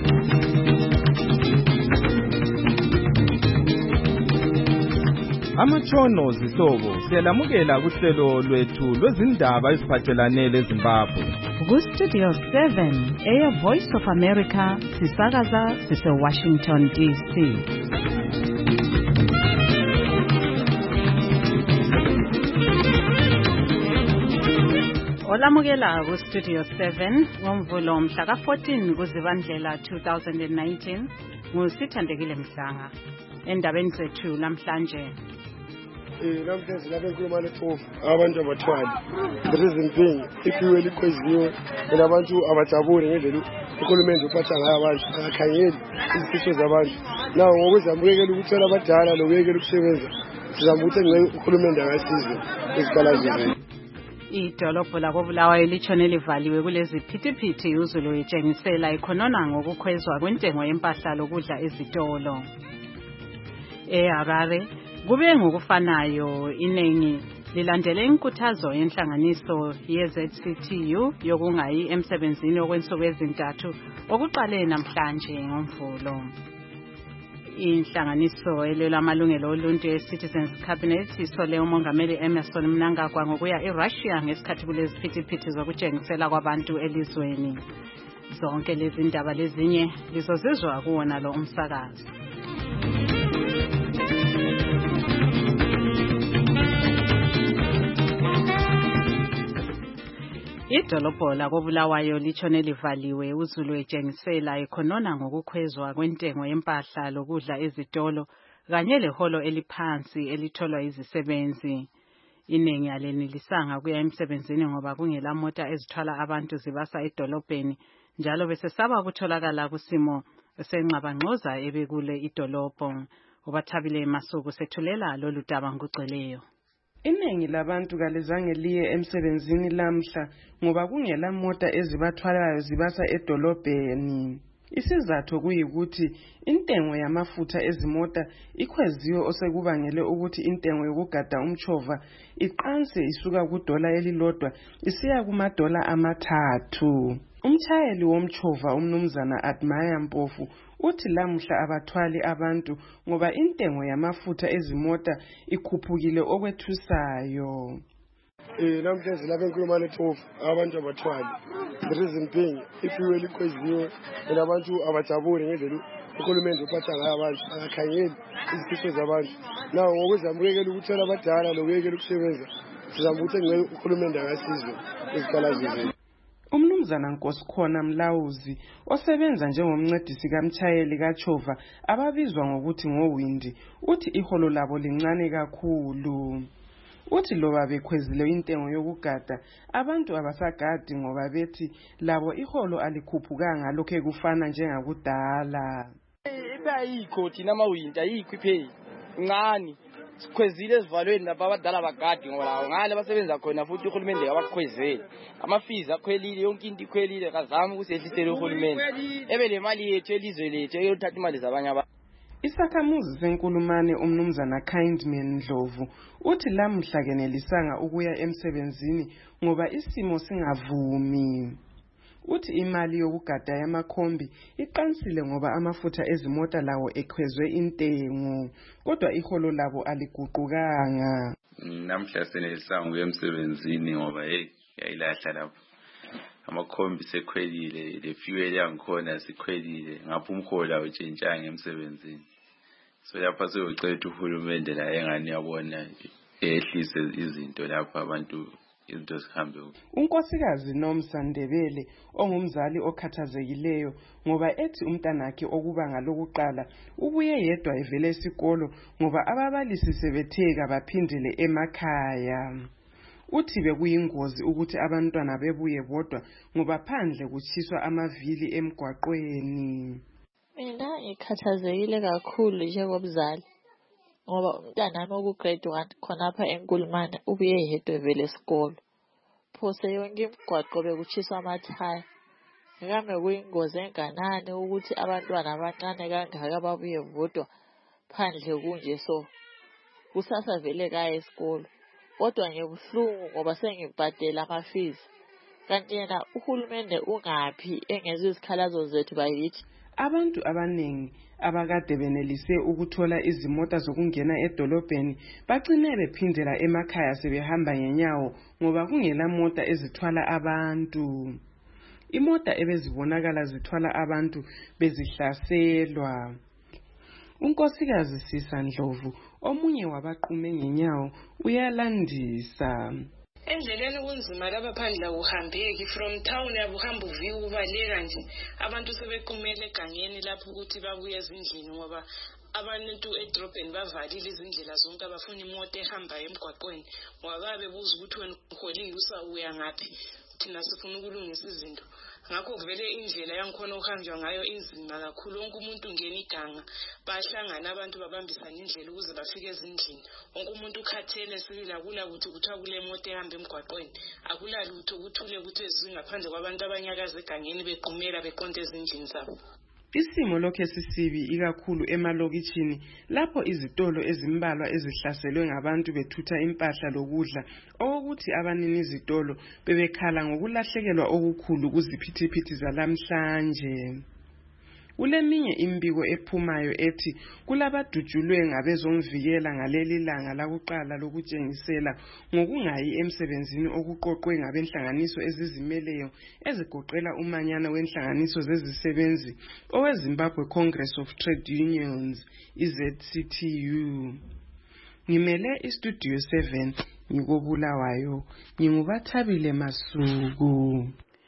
Amatshono zihlobo siyalamukela kuhlelo lwethu lwezindaba eziphathelane leZimbabwe. Ku Studio seven, Air Voice of America, sisakaza sise Washington D C. Olamukela ku Studio seven ngomvulo mhla ka fourteen kuZibandlela two thousand nineteen ngusithandekile Mhlanga. Endabeni zethu namhlanje eh namhlanje lapha enkulumo lethofu abantu abathwali there is imping ifiwe likweziwe nabantu abajabule ngendlela ukhulumende uphatha ngayo abantu akakhangeli izifiso zabantu nawo ngokuzamukela ukuthola abadala lokuyekela ukusebenza sizama ukuthi ngeke ukhulumende ngasize isikala zethu. Idolobho lakoBulawayo litshone livaliwe kulezi phithiphithi uzulu etshengisela ikhonona ngokukhwezwa kwentengo yempahla lokudla ezitolo. eHarare kube ngokufanayo inengi lilandele inkuthazo yenhlanganiso ye-Z C T U yokungayi emsebenzini okwensuku ezintathu okuqale namhlanje ngomvulo. Inhlanganiso elwela amalungelo oluntu ye-Citizens Cabinet isole umongameli Emmerson Mnangagwa ngokuya eRussia ngesikhathi kulezi phithiphithi zokutshengisela kwabantu elizweni. Zonke lezi ndaba lezinye lizozizwa kuwona lo umsakazo. Idolobho lakoBulawayo litshone livaliwe uzulu etshengisela ikhonona ngokukhwezwa kwentengo yempahla lokudla ezitolo kanye leholo eliphansi elitholwa izisebenzi. Inengi alenilisanga kuya emsebenzini ngoba kungela mota ezithwala abantu zibasa edolobheni njalo besesaba ukutholakala kusimo senqabangxoza ebekule idolobho. Ubathabile Masuku sethulela lolu daba ngugceleyo. Inengi labantu kalizange liye emsebenzini lamhla ngoba kungela mota ezibathwalayo zibasa edolobheni. Isizathu kuyikuthi intengo yamafutha ezimota ikhweziwe osekubangele ukuthi intengo yokugada umchova iqanse isuka kudola elilodwa isiya kumadola amathathu. Umchayeli womchova umnumzana Admire Mpofu uthi lamhla abathwali abantu ngoba intengo yamafutha ezimota ikhuphukile okwethusayo. Eh namhlanje lapha enkulumo lethofu abantu abathwali there is imping ifiwe likweziwe nabantu abajabule ngendlela ukhulumende uphatha ngayo abantu akakhangeli izifiso zabantu nawo ngokuzamukela ukuthola abadala lokuyekela ukusebenza sizama ukuthi ngeke ukhulumende ngasize isikala zethu. Umnumzana Nkosikhona Mlawuzi osebenza njengomncedisi kamchayeli kaChova ababizwa ngokuthi ngoWindi uthi iholo labo lincane kakhulu. Uthi loba bekhwezile intengo yokugada abantu abasagadi ngoba bethi labo iholo alikhuphukanga lokho ekufana njengakudala. Ipha ikhoti namawinta ikhiphe ncane sikhwezile sivalweni lapha abadala bagadi ngoba ngale basebenza khona futhi uhulumende yabakhwezela amafizi akhwelile yonke into ikhwelile kazama ukusehlisela uhulumende ebe le mali yethu elizwe lethu eyothatha imali zabanye abantu. Isakhamuzi senkulumane umnumzana Kindman Ndlovu uthi lamhla kenelisanga ukuya emsebenzini ngoba isimo singavumi. Uthi imali yokugada yamakhombi iqansile ngoba amafutha ezimota lawo ekhwezwe intengo kodwa iholo labo aliguqukanga. Namhla senelisanga ukuya emsebenzini ngoba hey yayilahla lapho amakhombi sekhwelile le fuel yangikhona sikhwelile ngapha umhola utshentshanga emsebenzini. So lapha seyocela uhulumende la engani yabona ehlise izinto lapha abantu izinto sihambe. Unkosikazi Nomsa Ndebele ongumzali okhathazekileyo ngoba ethi umntanakhe okuba ngalokuqala ubuye yedwa evele esikolo ngoba ababalisi sebetheka baphindile emakhaya. uthi bekuyingozi ukuthi abantwana bebuye bodwa ngoba phandle kutshiswa amavili emgwaqweni. Mina ngikhathazekile kakhulu njengomzali ngoba umntanami oku-grade one khonapha eNkulumane ubuye yedwa vele esikolo. Phose yonke imigwaqo bekutshiswa amathaya. Ngame kuyingozi enganani ukuthi abantwana abancane kangaka babuye bodwa phandle kunje so. Kusasa vele kaya esikolo. Kodwa ngibuhlungu ngoba sengibhadela ama-fees. Kanti yena uhulumende ungaphi engezwe izikhalazo zethu bayithi. Abantu abaningi abakade benelise ukuthola izimota zokungena edolobheni bagcine bephindela emakhaya sebehamba ngenyawo ngoba kungela mota ezithwala abantu. Imota ebezibonakala zithwala abantu bezihlaselwa. Unkosikazi Sisa Ndlovu omunye wabaqume ngenyawo uyalandisa. Endleleni kunzima lapha phandle ukuhambeki from town yabuhamba uvika ubaleka nje abantu sebequmele egangeni lapho ukuthi babuye ezindlini ngoba abantu edrobheni bavalile izindlela zonke abafuna imoto ehamba emgwaqweni ngoba babebuza ukuthi wena uholile usawuya ngaphi thina sifuna ukulungisa izinto. Ngakho kuvele indlela yangikhona ukuhanjwa ngayo inzima kakhulu. Wonke umuntu ungena iganga bahlangana abantu babambisana indlela ukuze bafike ezindlini. Wonke umuntu ukhathele sibila kula ukuthi kuthiwa kule moto ehamba emgwaqweni akula lutho kuthule ukuthi ezingaphandle kwabantu abanyakaza egangeni bequmela beqonde ezindlini zabo. Isimo lokho sisibi ikakhulu emalokitshini lapho izitolo ezimbalwa ezihlaselwe ngabantu bethutha impahla lokudla okokuthi abanini izitolo bebekhala ngokulahlekelwa okukhulu kuziphithiphithi zalamhlanje. Kuleminye imbiko ephumayo ethi kulabadujulwe ngabezomvikela ngaleli langa lakuqala lokutshengisela ngokungayi emsebenzini okuqoqwe ngabenhlanganiso ezizimeleyo ezigoqela umanyana wenhlanganiso zezisebenzi oweZimbabwe Congress of Trade Unions I-Z C T U. Ngimele iStudio seven ngikobulawayo ngingubathabile Masuku.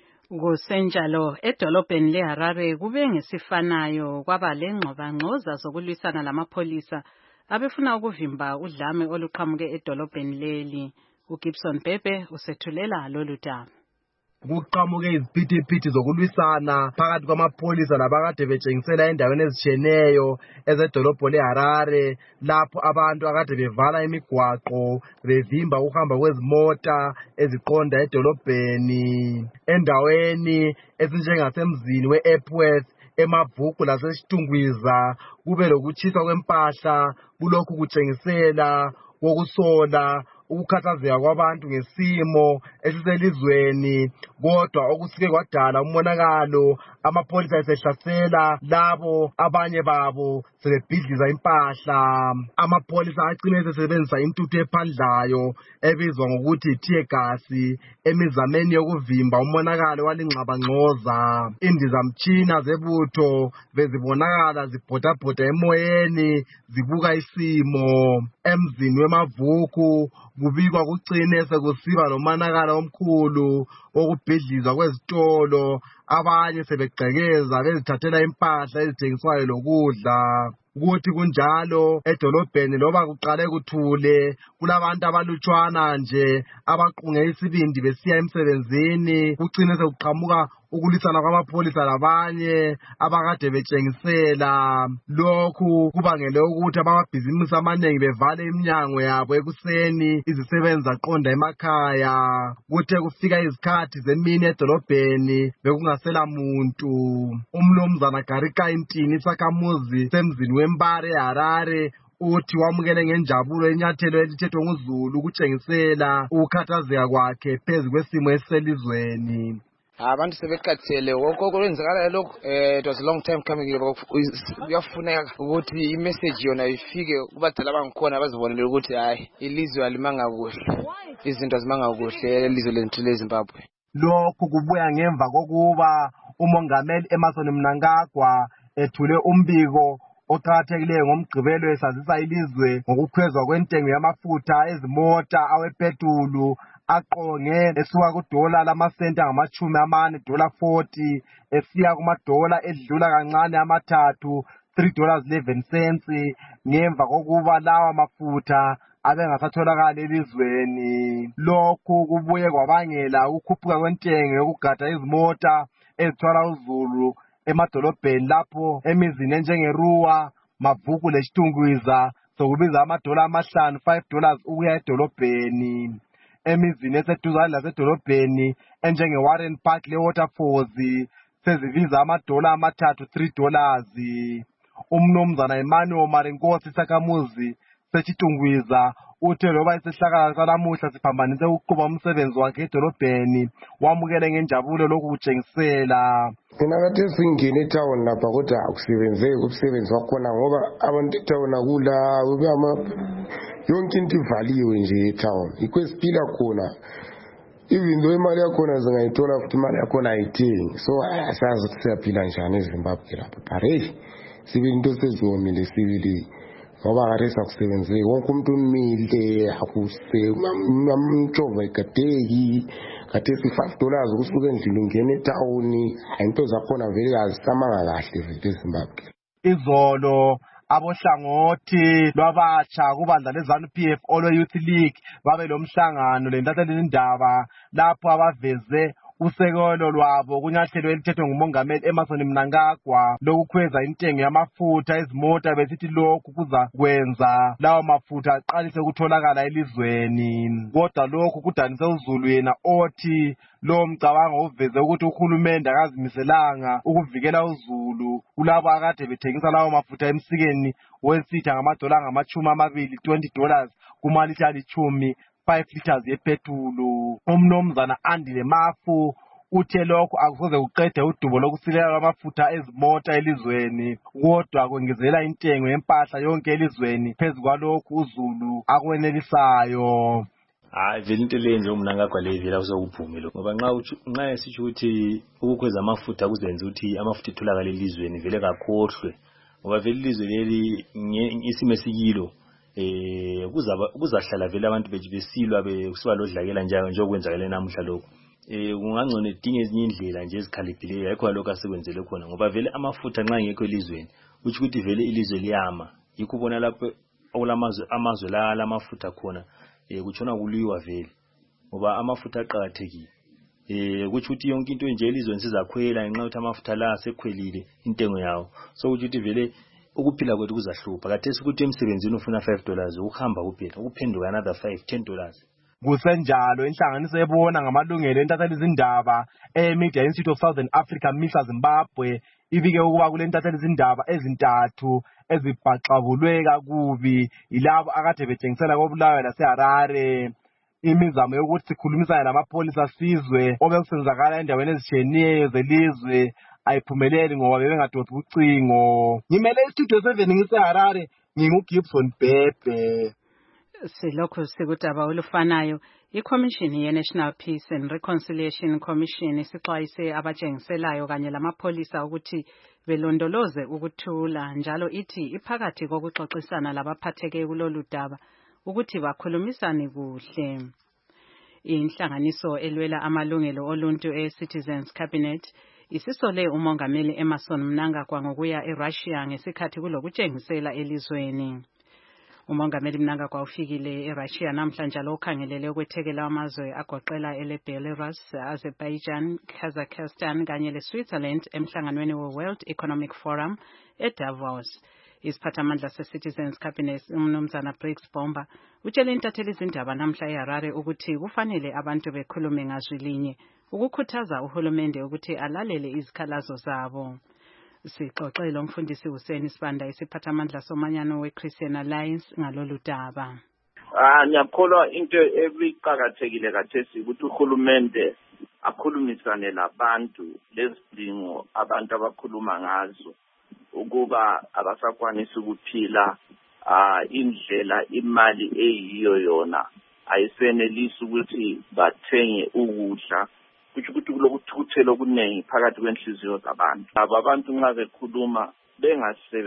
Kusenjalo edolobheni leHarare kube ngesifanayo kwaba lengxobanxoza zokulwisana lamapholisa abefuna ukuvimba udlame oluqhamuke edolobheni leli. uGibson Bebe usethulela lolu daba. Kuqhamuke iziphithiphithi zokulwisana phakathi kwamapholisa labakade betshengisela endaweni ezitshiyeneyo ezedolobho leHarare lapho abantu akade bevala imigwaqo bevimba ukuhamba kwezimota eziqonda edolobheni endaweni ezinjengasemzini we-Epworth eMavuku lasesitungwiza kube lokutshiswa kwempahla kulokhu kutshengisela kokusola ukukhathazeka kwabantu ngesimo esiselizweni kodwa okusike kwadala umonakalo amapholisa esehlasela labo abanye babo sebebhidliza impahla. Amapholisa agcine esebenzisa intuthu ephandlayo ebizwa ngokuthi tear gas emizameni yokuvimba umonakalo walingxabangxoza. Indizamtshina zebutho bezibonakala zibhodabhoda emoyeni zibuka isimo. Emzini weMavuku kubikwa kucine sekusiba lomonakalo omkhulu wokubhidlizwa kwezitolo abanye sebegqekeza bezithathela impahla ezithengiswayo lokudla. Kuthi kunjalo edolobheni loba kuqale kuthule kulabantu abalutshwana nje abaqunge isibindi besiya emsebenzini kucine sekuqhamuka ukulwisana kwamapholisa labanye abakade betshengisela. Lokhu kubangele ukuthi abamabhizimusi amanengi bevale iminyango yabo ekuseni izisebenzi zaqonda emakhaya. Kuthe kufika izikhathi zemini edolobheni bekungasela muntu. Umnumzana Garika Intini isakhamuzi semzini weMbare eHarare uthi wamukele ngenjabulo inyathelo elithethwe nguZulu ukutshengisela ukukhathazeka kwakhe phezu kwesimo esiselizweni. Abantu sebekhathele wonke okwenzakala lokho eh it was a long time coming. Kuyafuneka ukuthi imessage yona ifike kubadala abangikhona bazibonele ukuthi hayi ilizwe alimanga kuhle izinto azimanga kuhle elizwe lethu leZimbabwe. Lokhu kubuya ngemva kokuba umongameli Emmerson Mnangagwa ethule umbiko oqhathekile ngomgqibelo esazisa ilizwe ngokukhwezwa kwentengo yamafutha ezimota awepetulu aqonge esuka kudola lamasenti angamachumi amane dollar forty esiya kumadola edlula kancane amathathu three dollars eleven cents ngemva kokuba lawa mafutha abengasatholakala elizweni. Lokhu kubuye kwabangela ukukhuphuka kwentengo yokugada izimota ezithwala uzulu emadolobheni lapho emizini enjengeRuwa, Mavuku leSitungwiza sokubiza amadola amahlanu five dollars ukuya edolobheni. Emizini eseduzane lasedolobheni enjengeWarren Park leWaterfalls sezibiza amadola amathathu three dollars. Umnumzana Emmanuel Marinkosi Sakamuzi seChitungwiza uthe loba isihlakala salamuhla siphambanise ukuqhuba umsebenzi wakhe edolobheni wamukele ngenjabulo lokhu kutshengisela. Mina kade singene etown lapha kodwa akusebenzeki umsebenzi wakhona ngoba abantu etown akula ubama yonke into ivaliwe nje etown. Yikho esiphila khona. Even though imali yakhona zingayithola futhi imali yakhona ayithengi. So asazi ukuthi siyaphila njani eZimbabwe lapha. But sibe into sezomile sibili ngoba kade sakusebenzeki wonke umuntu umile akuse umjova ikadeki kade si five dollars ukusuka endlini ungena etown into zakhona vele azisamanga kahle vele eZimbabwe. Izolo abohlangothi lwabatsha kubandla leZANU P F Olo Youth League babe lomhlangano lentatheleli indaba lapho abaveze usekelo lwabo kunyahlelo elithethwe ngumongameli Emmerson Mnangagwa lokukhweza intengo yamafutha ezimota besithi lokhu kuza kwenza lawo mafutha aqalise ukutholakala elizweni. Kodwa lokhu kudanise uZulu yena othi lo mcabango uveze ukuthi uhulumende akazimiselanga ukuvikela uZulu kulabo akade bethengisa lawo mafutha emsikeni wensitha ngamadola ngamachumi amabili twenty dollars kumalitha lichumi five liters yepetrolu. Umnumzana Andile Mafu uthe lokho akusoze kuqede udubo lokusilela lwamafutha ezimota elizweni kodwa kwengezela intengo yempahla yonke elizweni phezu kwalokhu uZulu akwenelisayo. Hayi vele into lenze uMnangagwa levela uzokuphume lo ngoba nxa nxa esitsho ukuthi ukukhweza amafutha kuzenza ukuthi amafutha etholakala elizweni vele kakhohlwe ngoba vele ilizwe leli isimo sikilo eh kuzaba kuzahlala vele abantu bethi besilwa bekusiba lodlakela njalo njengokwenzakala namuhla lokho. Eh kungangcono edinge ezinye indlela nje ezikhaliphileyo ayikho lokho asekwenzele khona ngoba vele amafutha nxa ngekho elizweni uthi ukuthi vele ilizwe liyama yikho ubona lapho okulamazwe amazwe la lamafutha khona eh kutshona kuliwa vele ngoba amafutha aqhakathekile. Eh kuthi ukuthi yonke into nje elizweni sizakhwela ngenxa ukuthi amafutha la asekhwelile intengo yawo so kuthi ukuthi vele ukuphila kwethu kuzahlupha kathesi ukuthi emsebenzini ufuna five dollars ukuhamba kuphela ukuphenduka another five ten dollars. Kusenjalo inhlanganiso ebona ngamalungelo entatheli izindaba eMedia Institute of Southern Africa Mihla Zimbabwe ibike ukuba kule ntatheli izindaba ezintathu ezibhaxabulwe kakubi ilabo akade bethengisela koBulawayo laseHarare. Imizamo yokuthi sikhulumisana namapholisa sizwe obekusenzakala endaweni ezitshiyeneyo zelizwe ayiphumeleli ngoba bebengadonsi ucingo. Ngimele istudio seven ngiseHarare nginguGibson Bebe. Silokhu sikudaba olufanayo iCommission ye-National Peace and Reconciliation Commission isixwayise abatshengiselayo kanye lamapholisa ukuthi belondoloze ukuthula njalo ithi iphakathi kokuxoxisana labaphatheke kulolu daba ukuthi bakhulumisane kuhle. Inhlanganiso elwela amalungelo oluntu e-Citizens Cabinet isisole umongameli Emmerson Mnangagwa ngokuya eRussia ngesikhathi kulokutshengisela elizweni. Umongameli Mnangagwa ufikile eRussia namhlanje lokhangelele ukwethekela amazwe agoqela eleBelarus, Azerbaijan, Kazakhstan kanye leSwitzerland emhlanganweni we-World Economic Forum eDavos. Isiphathamandla se-Citizens Cabinet umnumzana Briggs Bomba utshele intatheli izindaba namhla eHarare ukuthi kufanele abantu bekhulume ngazwi linye ukukhuthaza uhulumende ukuthi alalele izikhalazo zabo. Sixoxele umfundisi Hussein Sibanda isiphathamandla somanyano we-Christian Alliance ngalolu daba. Ah ngiyakholwa into ebiqhakathekile kathesi ukuthi uhulumende akhulumisane labantu lezidingo abantu abakhuluma ngazo ukuba abasakwanisa ukuphila ah indlela imali eyiyo yona ayisenelisi ukuthi bathenge ukudla kuthi ukuthi kulokuthuthela okuningi phakathi kwenhliziyo zabantu. Aba bantu nxa bekhuluma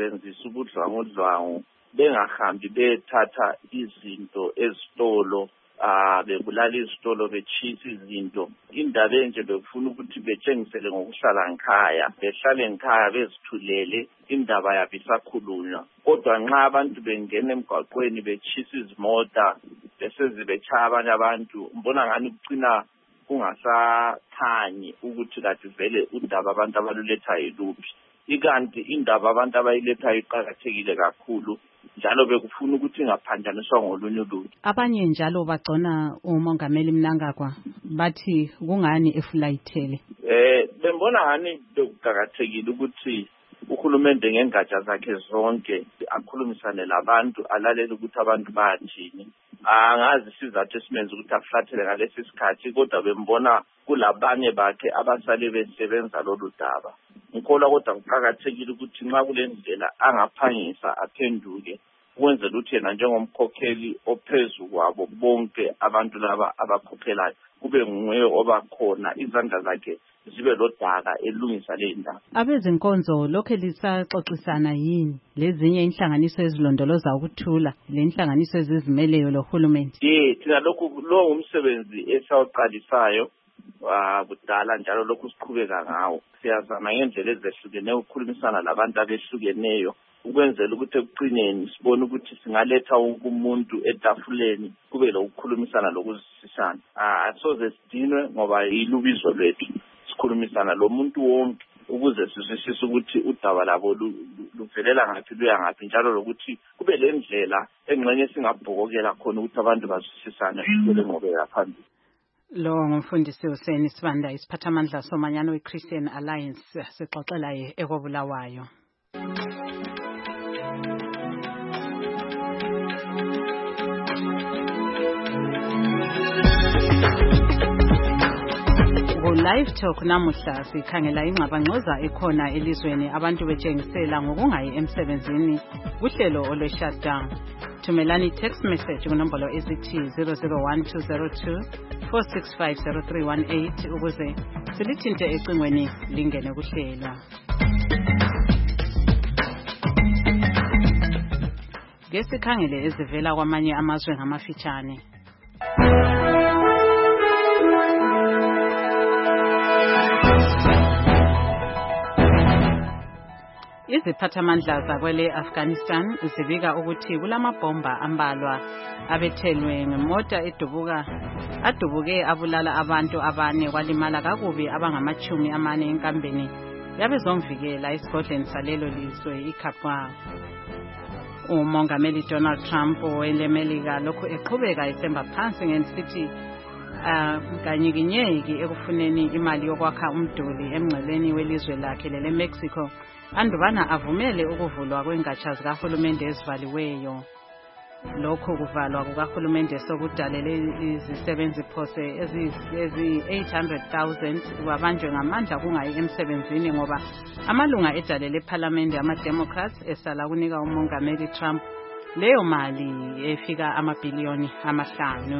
bengasebenzisi ubudlwangu-dlwangu bengahambi bethatha izinto ezitolo ah bebulala izitolo bechisa izinto indaba enje bekufuna ukuthi betshengisele ngokuhlala ngikhaya behlale ngikhaya bezithulele indaba yabisakhulunywa kodwa nxa abantu bengena emgwaqweni bechisa izimota bese zibechaya abanye abantu mbona ngani kucina kungasakhanyi ukuthi kathi vele udaba abantu abaluletha yiluphi ikanti indaba abantu abayiletha iqhakathekile kakhulu njalo bekufuna ukuthi ingaphanjaniswa ngolunye uluntu. Abanye njalo bagcona uMongameli Mnangagwa bathi kungani efulayithele. Eh bembona ngani bekuqhakathekile ukuthi uhulumende ngengatsha zakhe zonke akhulumisane labantu alalele ukuthi abantu bayathini. Angazi sizathu esimenza ukuthi aflathele ngalesi sikhathi kodwa bembona kulabanye bakhe abasale besebenza lolu daba. Ngikholwa kodwa kuqhakathekile ukuthi nxa kulendlela angaphangisa aphenduke ukwenzela ukuthi yena njengomkhokheli ophezulu kwabo bonke abantu laba abakhokhelayo kube nguye obakhona izandla zakhe zibe lodaka elungisa le ndaba. Abezinkonzo lokho lisaxoxisana yini lezinye inhlanganiso ezilondoloza ukuthula lenhlanganiso ezizimeleyo lohulumende? Eh thina lokhu lo umsebenzi esawuqalisayo kudala njalo lokhu siqhubeka ngawo siyazama ngendlela ezehlukeneyo ukukhulumisana labantu abehlukeneyo ukwenzela ukuthi ekuqineni sibone ukuthi singaletha umuntu etafuleni kube lokukhulumisana lokuzisisana asoze sidinwe ngoba yilubizo lwethu sikhulumisana lo muntu wonke ukuze sizwisise ukuthi udaba labo luvelela ngaphi luya ngaphi njalo lokuthi kube le ndlela engxenye singabhokokela khona ukuthi abantu bazwisisane kule ngobeka phambili. Lo ngumfundisi uSeni Sibanda isiphathamandla somanyano weChristian Alliance sixoxela ekobulawayo. Live Talk namuhla sikhangela ingxabangxoza ekhona elizweni abantu betshengisela ngokungayi emsebenzini kuhlelo olwe shutdown. Thumelani text message kunombolo ezithi zero zero one two zero two four six five zero three one eight ukuze silithinte ecingweni lingene kuhlelo. Ngesikhangele ezivela kwamanye amazwe ngamafitshane. Iziphathamandla zakwele Afghanistan zibika ukuthi kulamabhomba ambalwa abethelwe ngemota edubuka adubuke abulala abantu abane kwalimala kakubi abangamachumi amane enkambeni yabezomvikela esigodleni salelo lizwe iKabul. Umongameli Donald Trump welemelika lokhu eqhubeka esemba phansi ngesithi kanyikinyeki ekufuneni imali yokwakha umduli emngceleni welizwe lakhe lele Mexico andubana avumele ukuvulwa kwengatsha zikahulumende ezivaliweyo. Lokho kuvalwa kukahulumende sokudalele izisebenzi phose ezi eight hundred thousand wabanjwe ngamandla kungayi emsebenzini ngoba amalunga edalele eParliament ama-Democrats esala kunika umongameli Trump leyo mali efika amabhiliyoni amahlanu.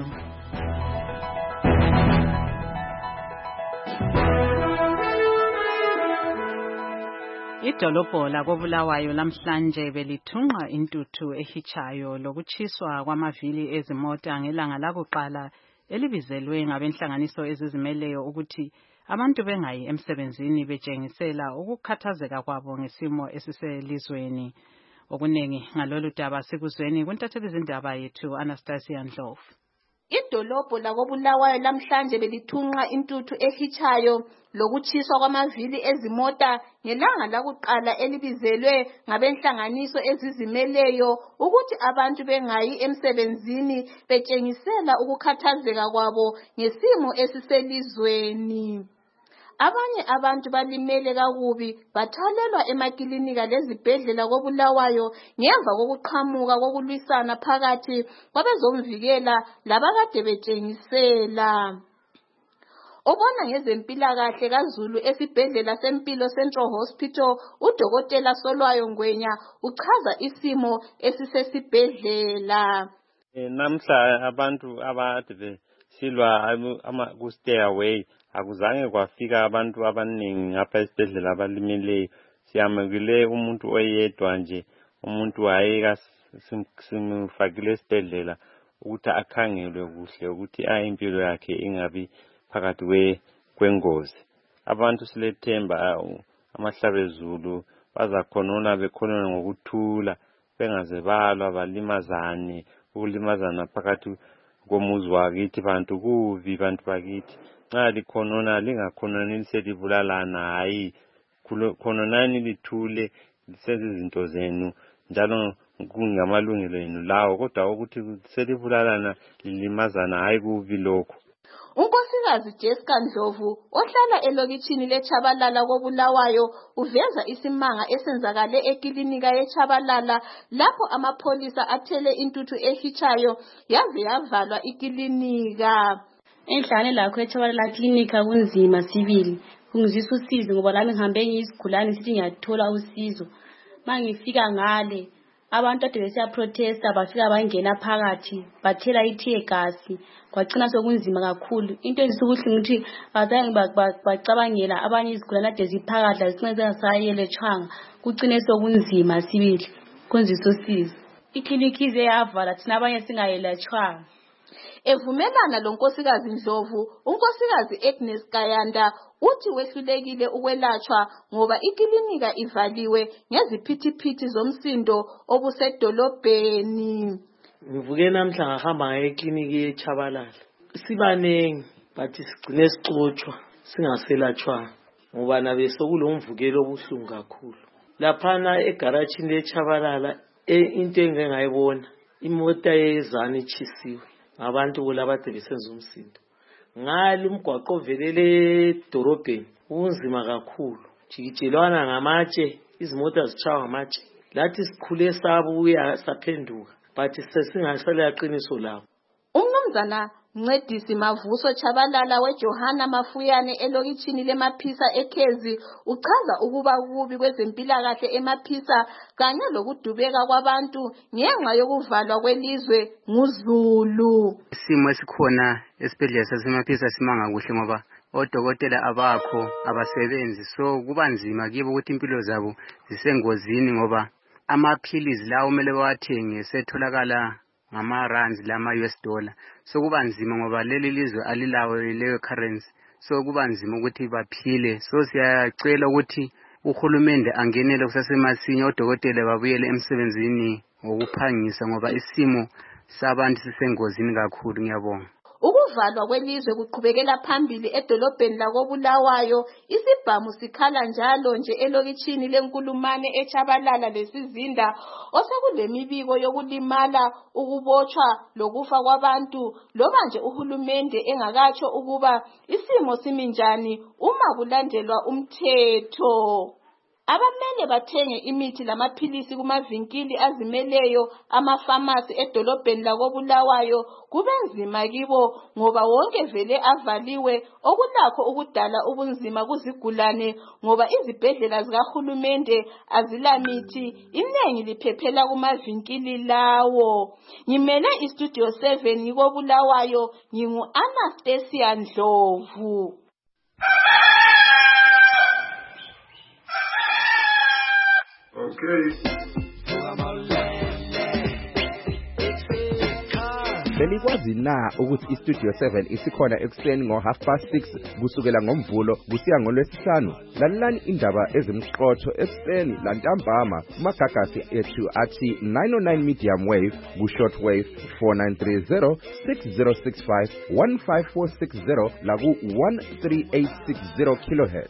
Idolobho lakobulawayo lamhlanje belithunqa intuthu ehichayo lokuchiswa kwamavili ezimota ngelanga lakuqala elibizelwe ngabenhlanganiso ezizimeleyo ukuthi abantu bengayi emsebenzini betshengisela ukukhathazeka kwabo ngesimo esiselizweni. Okunengi ngalolu daba sikuzweni kuntatheli zindaba yethu Anastasia Ndlovu. Idolobho lakobulawayo lamhlanje belithunqa intuthu ehichayo lokuchiswa kwamavili ezimota ngelanga lakuqala elibizelwe ngabenhlanganiso ezizimeleyo ukuthi abantu bengayi emsebenzini betshengisela ukukhathazeka kwabo ngesimo esiselizweni. Abanye abantu balimele kakubi bathalelwa emakilinika lezibhedlela kobulawayo ngemva kokuqhamuka kokulwisana phakathi kwabezomvikela labakade betshengisela. Obona ngezempilakahle kaZulu esibhedlela sempilo Central Hospital udokotela Solwayo Ngwenya uchaza isimo esisesibhedlela. Namhla abantu abade silwa ama ku stairway akuzange kwafika abantu abaningi ngapha esibhedlela abalimeleyo. Siyamukile umuntu oyedwa nje umuntu wayeka simfakile esibhedlela ukuthi akhangelwe kuhle ukuthi impilo yakhe ingabi phakathi kwe kwengozi. Abantu silethemba amahlabezulu bazakhonona bekhonona ngokuthula bengaze balwa balimazane ukulimazana phakathi komuzi wakithi bantu kuvi bantu bakithi nxa likhonona lingakhononi liselibulalana hayi khononani lithule lisenze izinto zenu njalo kungamalungelo enu lawo kodwa ukuthi selibulalana lilimazana hayi kuvi lokho. Unkosikazi Jessica Ndlovu ohlala elokitshini leChabalala koBulawayo uveza isimanga esenzakale ekilinika yeChabalala lapho amapolisa athele intuthu ehitshayo yaze yavalwa ikilinika. Enhlane lakho eChabalala klinika kunzima sibili kungizisa usizo ngoba lami ngihambe ngiyisigulane sithi ngiyathola usizo. Mangifika ngale abantu ade besiya protesta bafika bangena phakathi bathela itear gas kwagcina sokunzima kakhulu. Into ezisubuhlungu ukuthi bazange bacabangela abanye izigulane ade ziphakathi zicine zingasayelechanga kucine sokunzima sibili konzisa usizo. Iklinika ize yavala thina abanye singayelechanga. Evumelana lo nkosikazi Ndlovu, unkosikazi Agnes Kayanda uthi wehlulekile ukwelatshwa ngoba ikilinika ivaliwe ngeziphithiphithi zomsindo obusedolobheni. Ngivuke namhla ngahamba ngaye ekliniki yeChabalala. Sibanengi bathi sigcine sicotshwa singaselatshwa ngoba nabe sokulomvukelo obuhlungu kakhulu. Laphana egaragini leChabalala into engengayibona imota yezana ichisiwe abantu kulabade besenza umsindo. Ngale umgwaqo ovelele edorobheni unzima kakhulu jikijelwana ngamatshe izimota zichawa ngamatshe lathi sikhule sabuya saphenduka but sesingasele yaqiniso lawo. Umnumzana Ncedisi Mavuso Chabalala weJohana Mafuyane elokitshini leMaphisa eKhezi uchaza ukuba kubi kwezempilakahle eMaphisa kanye lokudubeka kwabantu ngenxa yokuvalwa kwelizwe nguZulu. Isimo esikhona esibhedlela saseMaphisa simanga kuhle ngoba odokotela abakho abasebenzi so kuba nzima kibo ukuthi impilo zabo zisengozini ngoba amaphilizi lawo kumele bawathenge setholakala ngama rands lama U S dollar so kuba nzima ngoba leli lizwe alilawo leyo currency so kuba nzima ukuthi baphile. So siyacela ukuthi uhulumende angenele kusasemasinya odokotela babuyele emsebenzini ngokuphangisa ngoba isimo sabantu sisengozini kakhulu. Ngiyabonga. Ukuvalwa kwelizwe kuqhubekela phambili edolobheni lakoBulawayo. Isibhamu sikhala njalo nje elokitshini leNkulumane eChabalala lesizinda osekulemibiko yokulimala ukubotshwa lokufa kwabantu loba nje uhulumende engakatsho ukuba isimo siminjani uma kulandelwa umthetho. Abamele bathenge imithi lamaphilisi kumavinkili azimeleyo amafamasi edolobheni lakoBulawayo kube nzima kibo ngoba wonke vele avaliwe okulakho ukudala ubunzima kuzigulane ngoba izibhedlela zikahulumende azilamithi inengi liphephela kumavinkili lawo. Ngimele iStudio seven ngikoBulawayo ngingu Anastasia Ndlovu. Okay. Benikwazi na ukuthi iStudio seven isikhona ekuseni ngo half past six kusukela ngomvulo kusiya ngolwesihlanu. Lalelani indaba ezimqotho ekuseni lantambama kumagagasi ethu athi nine oh nine medium wave ku short wave four nine three zero six zero six five one five four six zero la ku one three eight six zero kilohertz.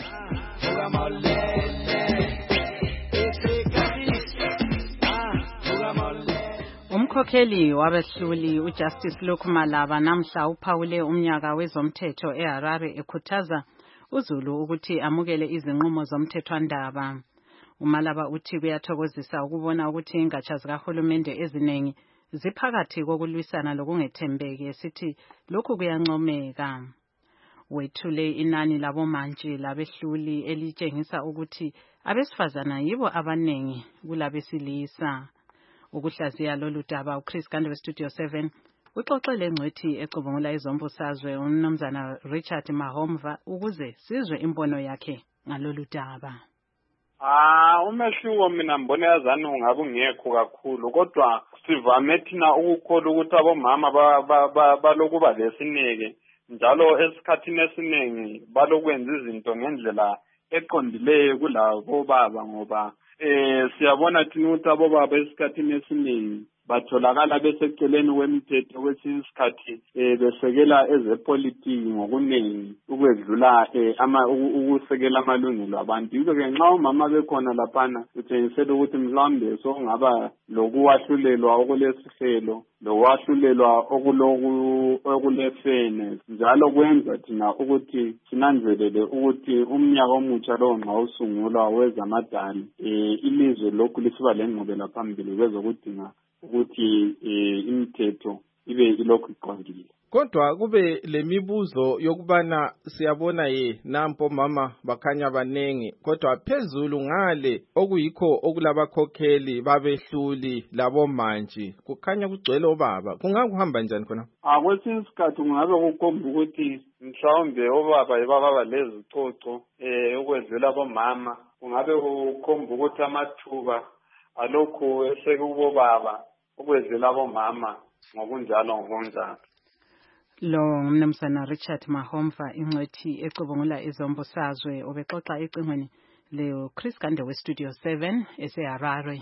Umkhokheli wabehluli uJustice Luke Malaba namhla uphawule umnyaka wezomthetho eHarare ekhuthaza uZulu ukuthi amukele izinqumo zomthethwandaba. uMalaba uthi kuyathokozisa ukubona ukuthi ingatsha zikahulumende eziningi ziphakathi kokulwisana lokungethembeki esithi lokhu kuyancomeka. Wethule inani labomantshi labehluli elitshengisa ukuthi abesifazana yibo abanengi kulabesilisa. Ukuhlaziya lolu daba uChris Gande weStudio seven uxoxele ngcwethi ecubungula izombusazwe uMnumzana Richard Mahomva ukuze sizwe imbono yakhe ngalolu daba. Ah Ah, umehluko mina mbona yazani ungabe ungekho kakhulu kodwa sivame thina ukukholwa ukuthi abomama balokuba lesineke njalo esikhathini esiningi balokwenza izinto ngendlela eqondileyo kulabo baba ngoba eh siyabona thina ukuthi abobaba esikhathini esiningi batholakala beseceleni kwemithetho kwesinye isikhathi eh besekela ezepolitiki ngokuningi ukwedlula eh ama ukusekela amalungelo abantu yiko ke nxa umama bekhona laphana utshengisela ukuthi mhlambe sokungaba lokuwahlulelwa okulesihlelo lokwahlulelwa okuloku okulefene njalo kwenza thina ukuthi sinanzelele ukuthi umnyaka omutsha lo nxa usungulwa wezamadala eh ilizwe lokhu lisiba lengqubela phambili kwezokudinga ukuthi imithetho ibe ilokhu iqondile. Kodwa kube lemibuzo yokubana siyabona ye nampo mama bakhanya banengi kodwa phezulu ngale okuyikho okulabakhokheli babehluli labo manje kukhanya kugcwele obaba kungakuhamba njani khona? Ah kwesinye isikhathi kungabe kukhomba ukuthi mhlawumbe obaba yibaba lezicoco eh ukwedlula abomama kungabe kukhomba ukuthi amathuba alokho esekubo baba ukwedlula abomama ngokunjalo ngokunjalo. Lo ngumnumzana Richard Mahomva ingcwethi ecubungula izombusazwe obexoxa ecingweni le Chris Gande we Studio seven eseHarare.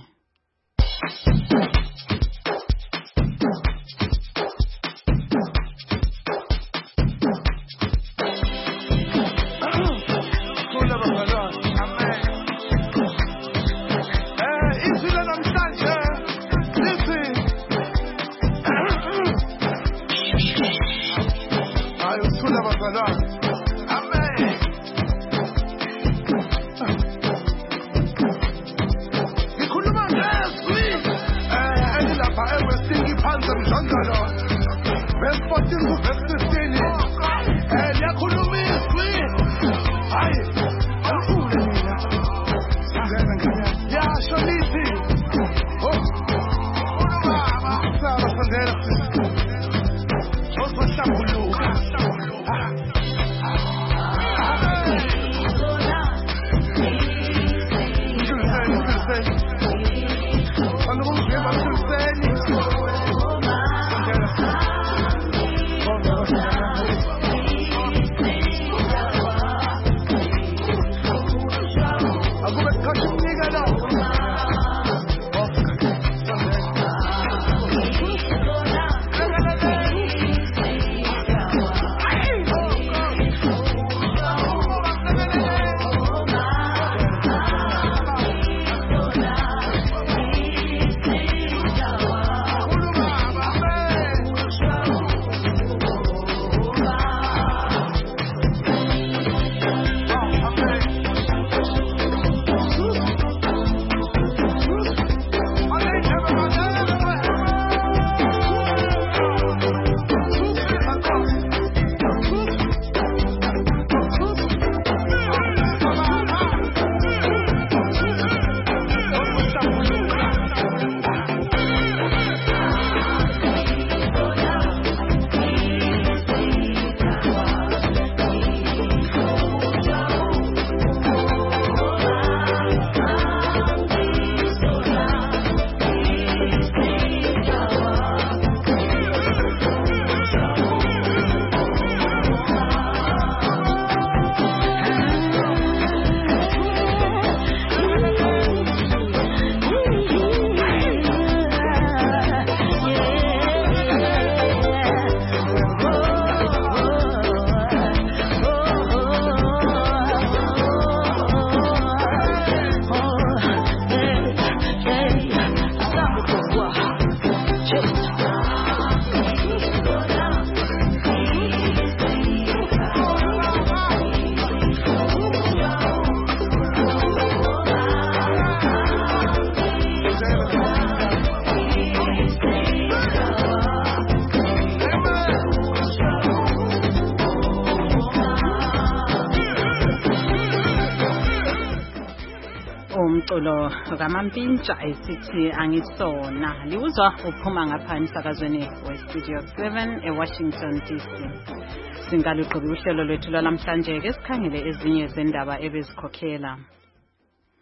umculo kaMampintsha esithi angisona liwuzwa uphuma ngapha emsakazweni weStudio seven eWashington D C. Singaluqobi uhlelo lwethu lwalamhlanje ke sikhangele ezinye zendaba ebezikhokhela.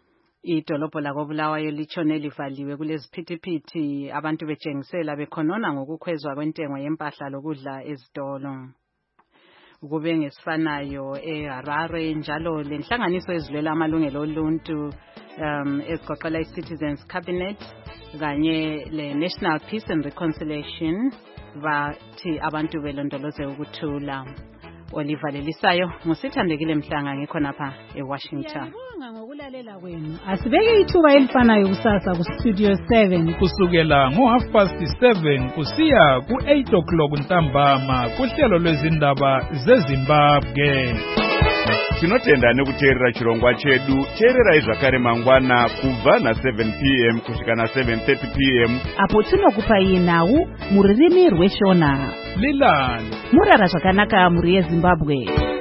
Idolobho lakoBulawayo litshone livaliwe kuleziphithiphithi abantu betshengisela bekhonona ngokukhwezwa kwentengo yempahla lokudla ezitolo. Kube ngesifanayo eHarare njalo lenhlanganiso ezilwela amalungelo oluntu um ezigoqela iCitizens Cabinet kanye leNational Peace and Reconciliation bathi abantu belondoloze ukuthula. Oliver Lelisayo ngosithandekile Mhlanga ngikho napha eWashington. Ngibonga ngokulalela kwenu. Asibeke ithuba elifanayo kusasa ku Studio seven kusukela ngo half past seven kusiya ku eight o'clock ntambama kuhlelo lwezindaba zeZimbabwe. Tinotenda nekuteerera chirongwa chedu. Teerera izvakare mangwana kubva na seven p m kusvika na seven thirty p m apo tinokupa nawu muririmi rweshona. Lilani Murara zvakanaka muri yeZimbabwe.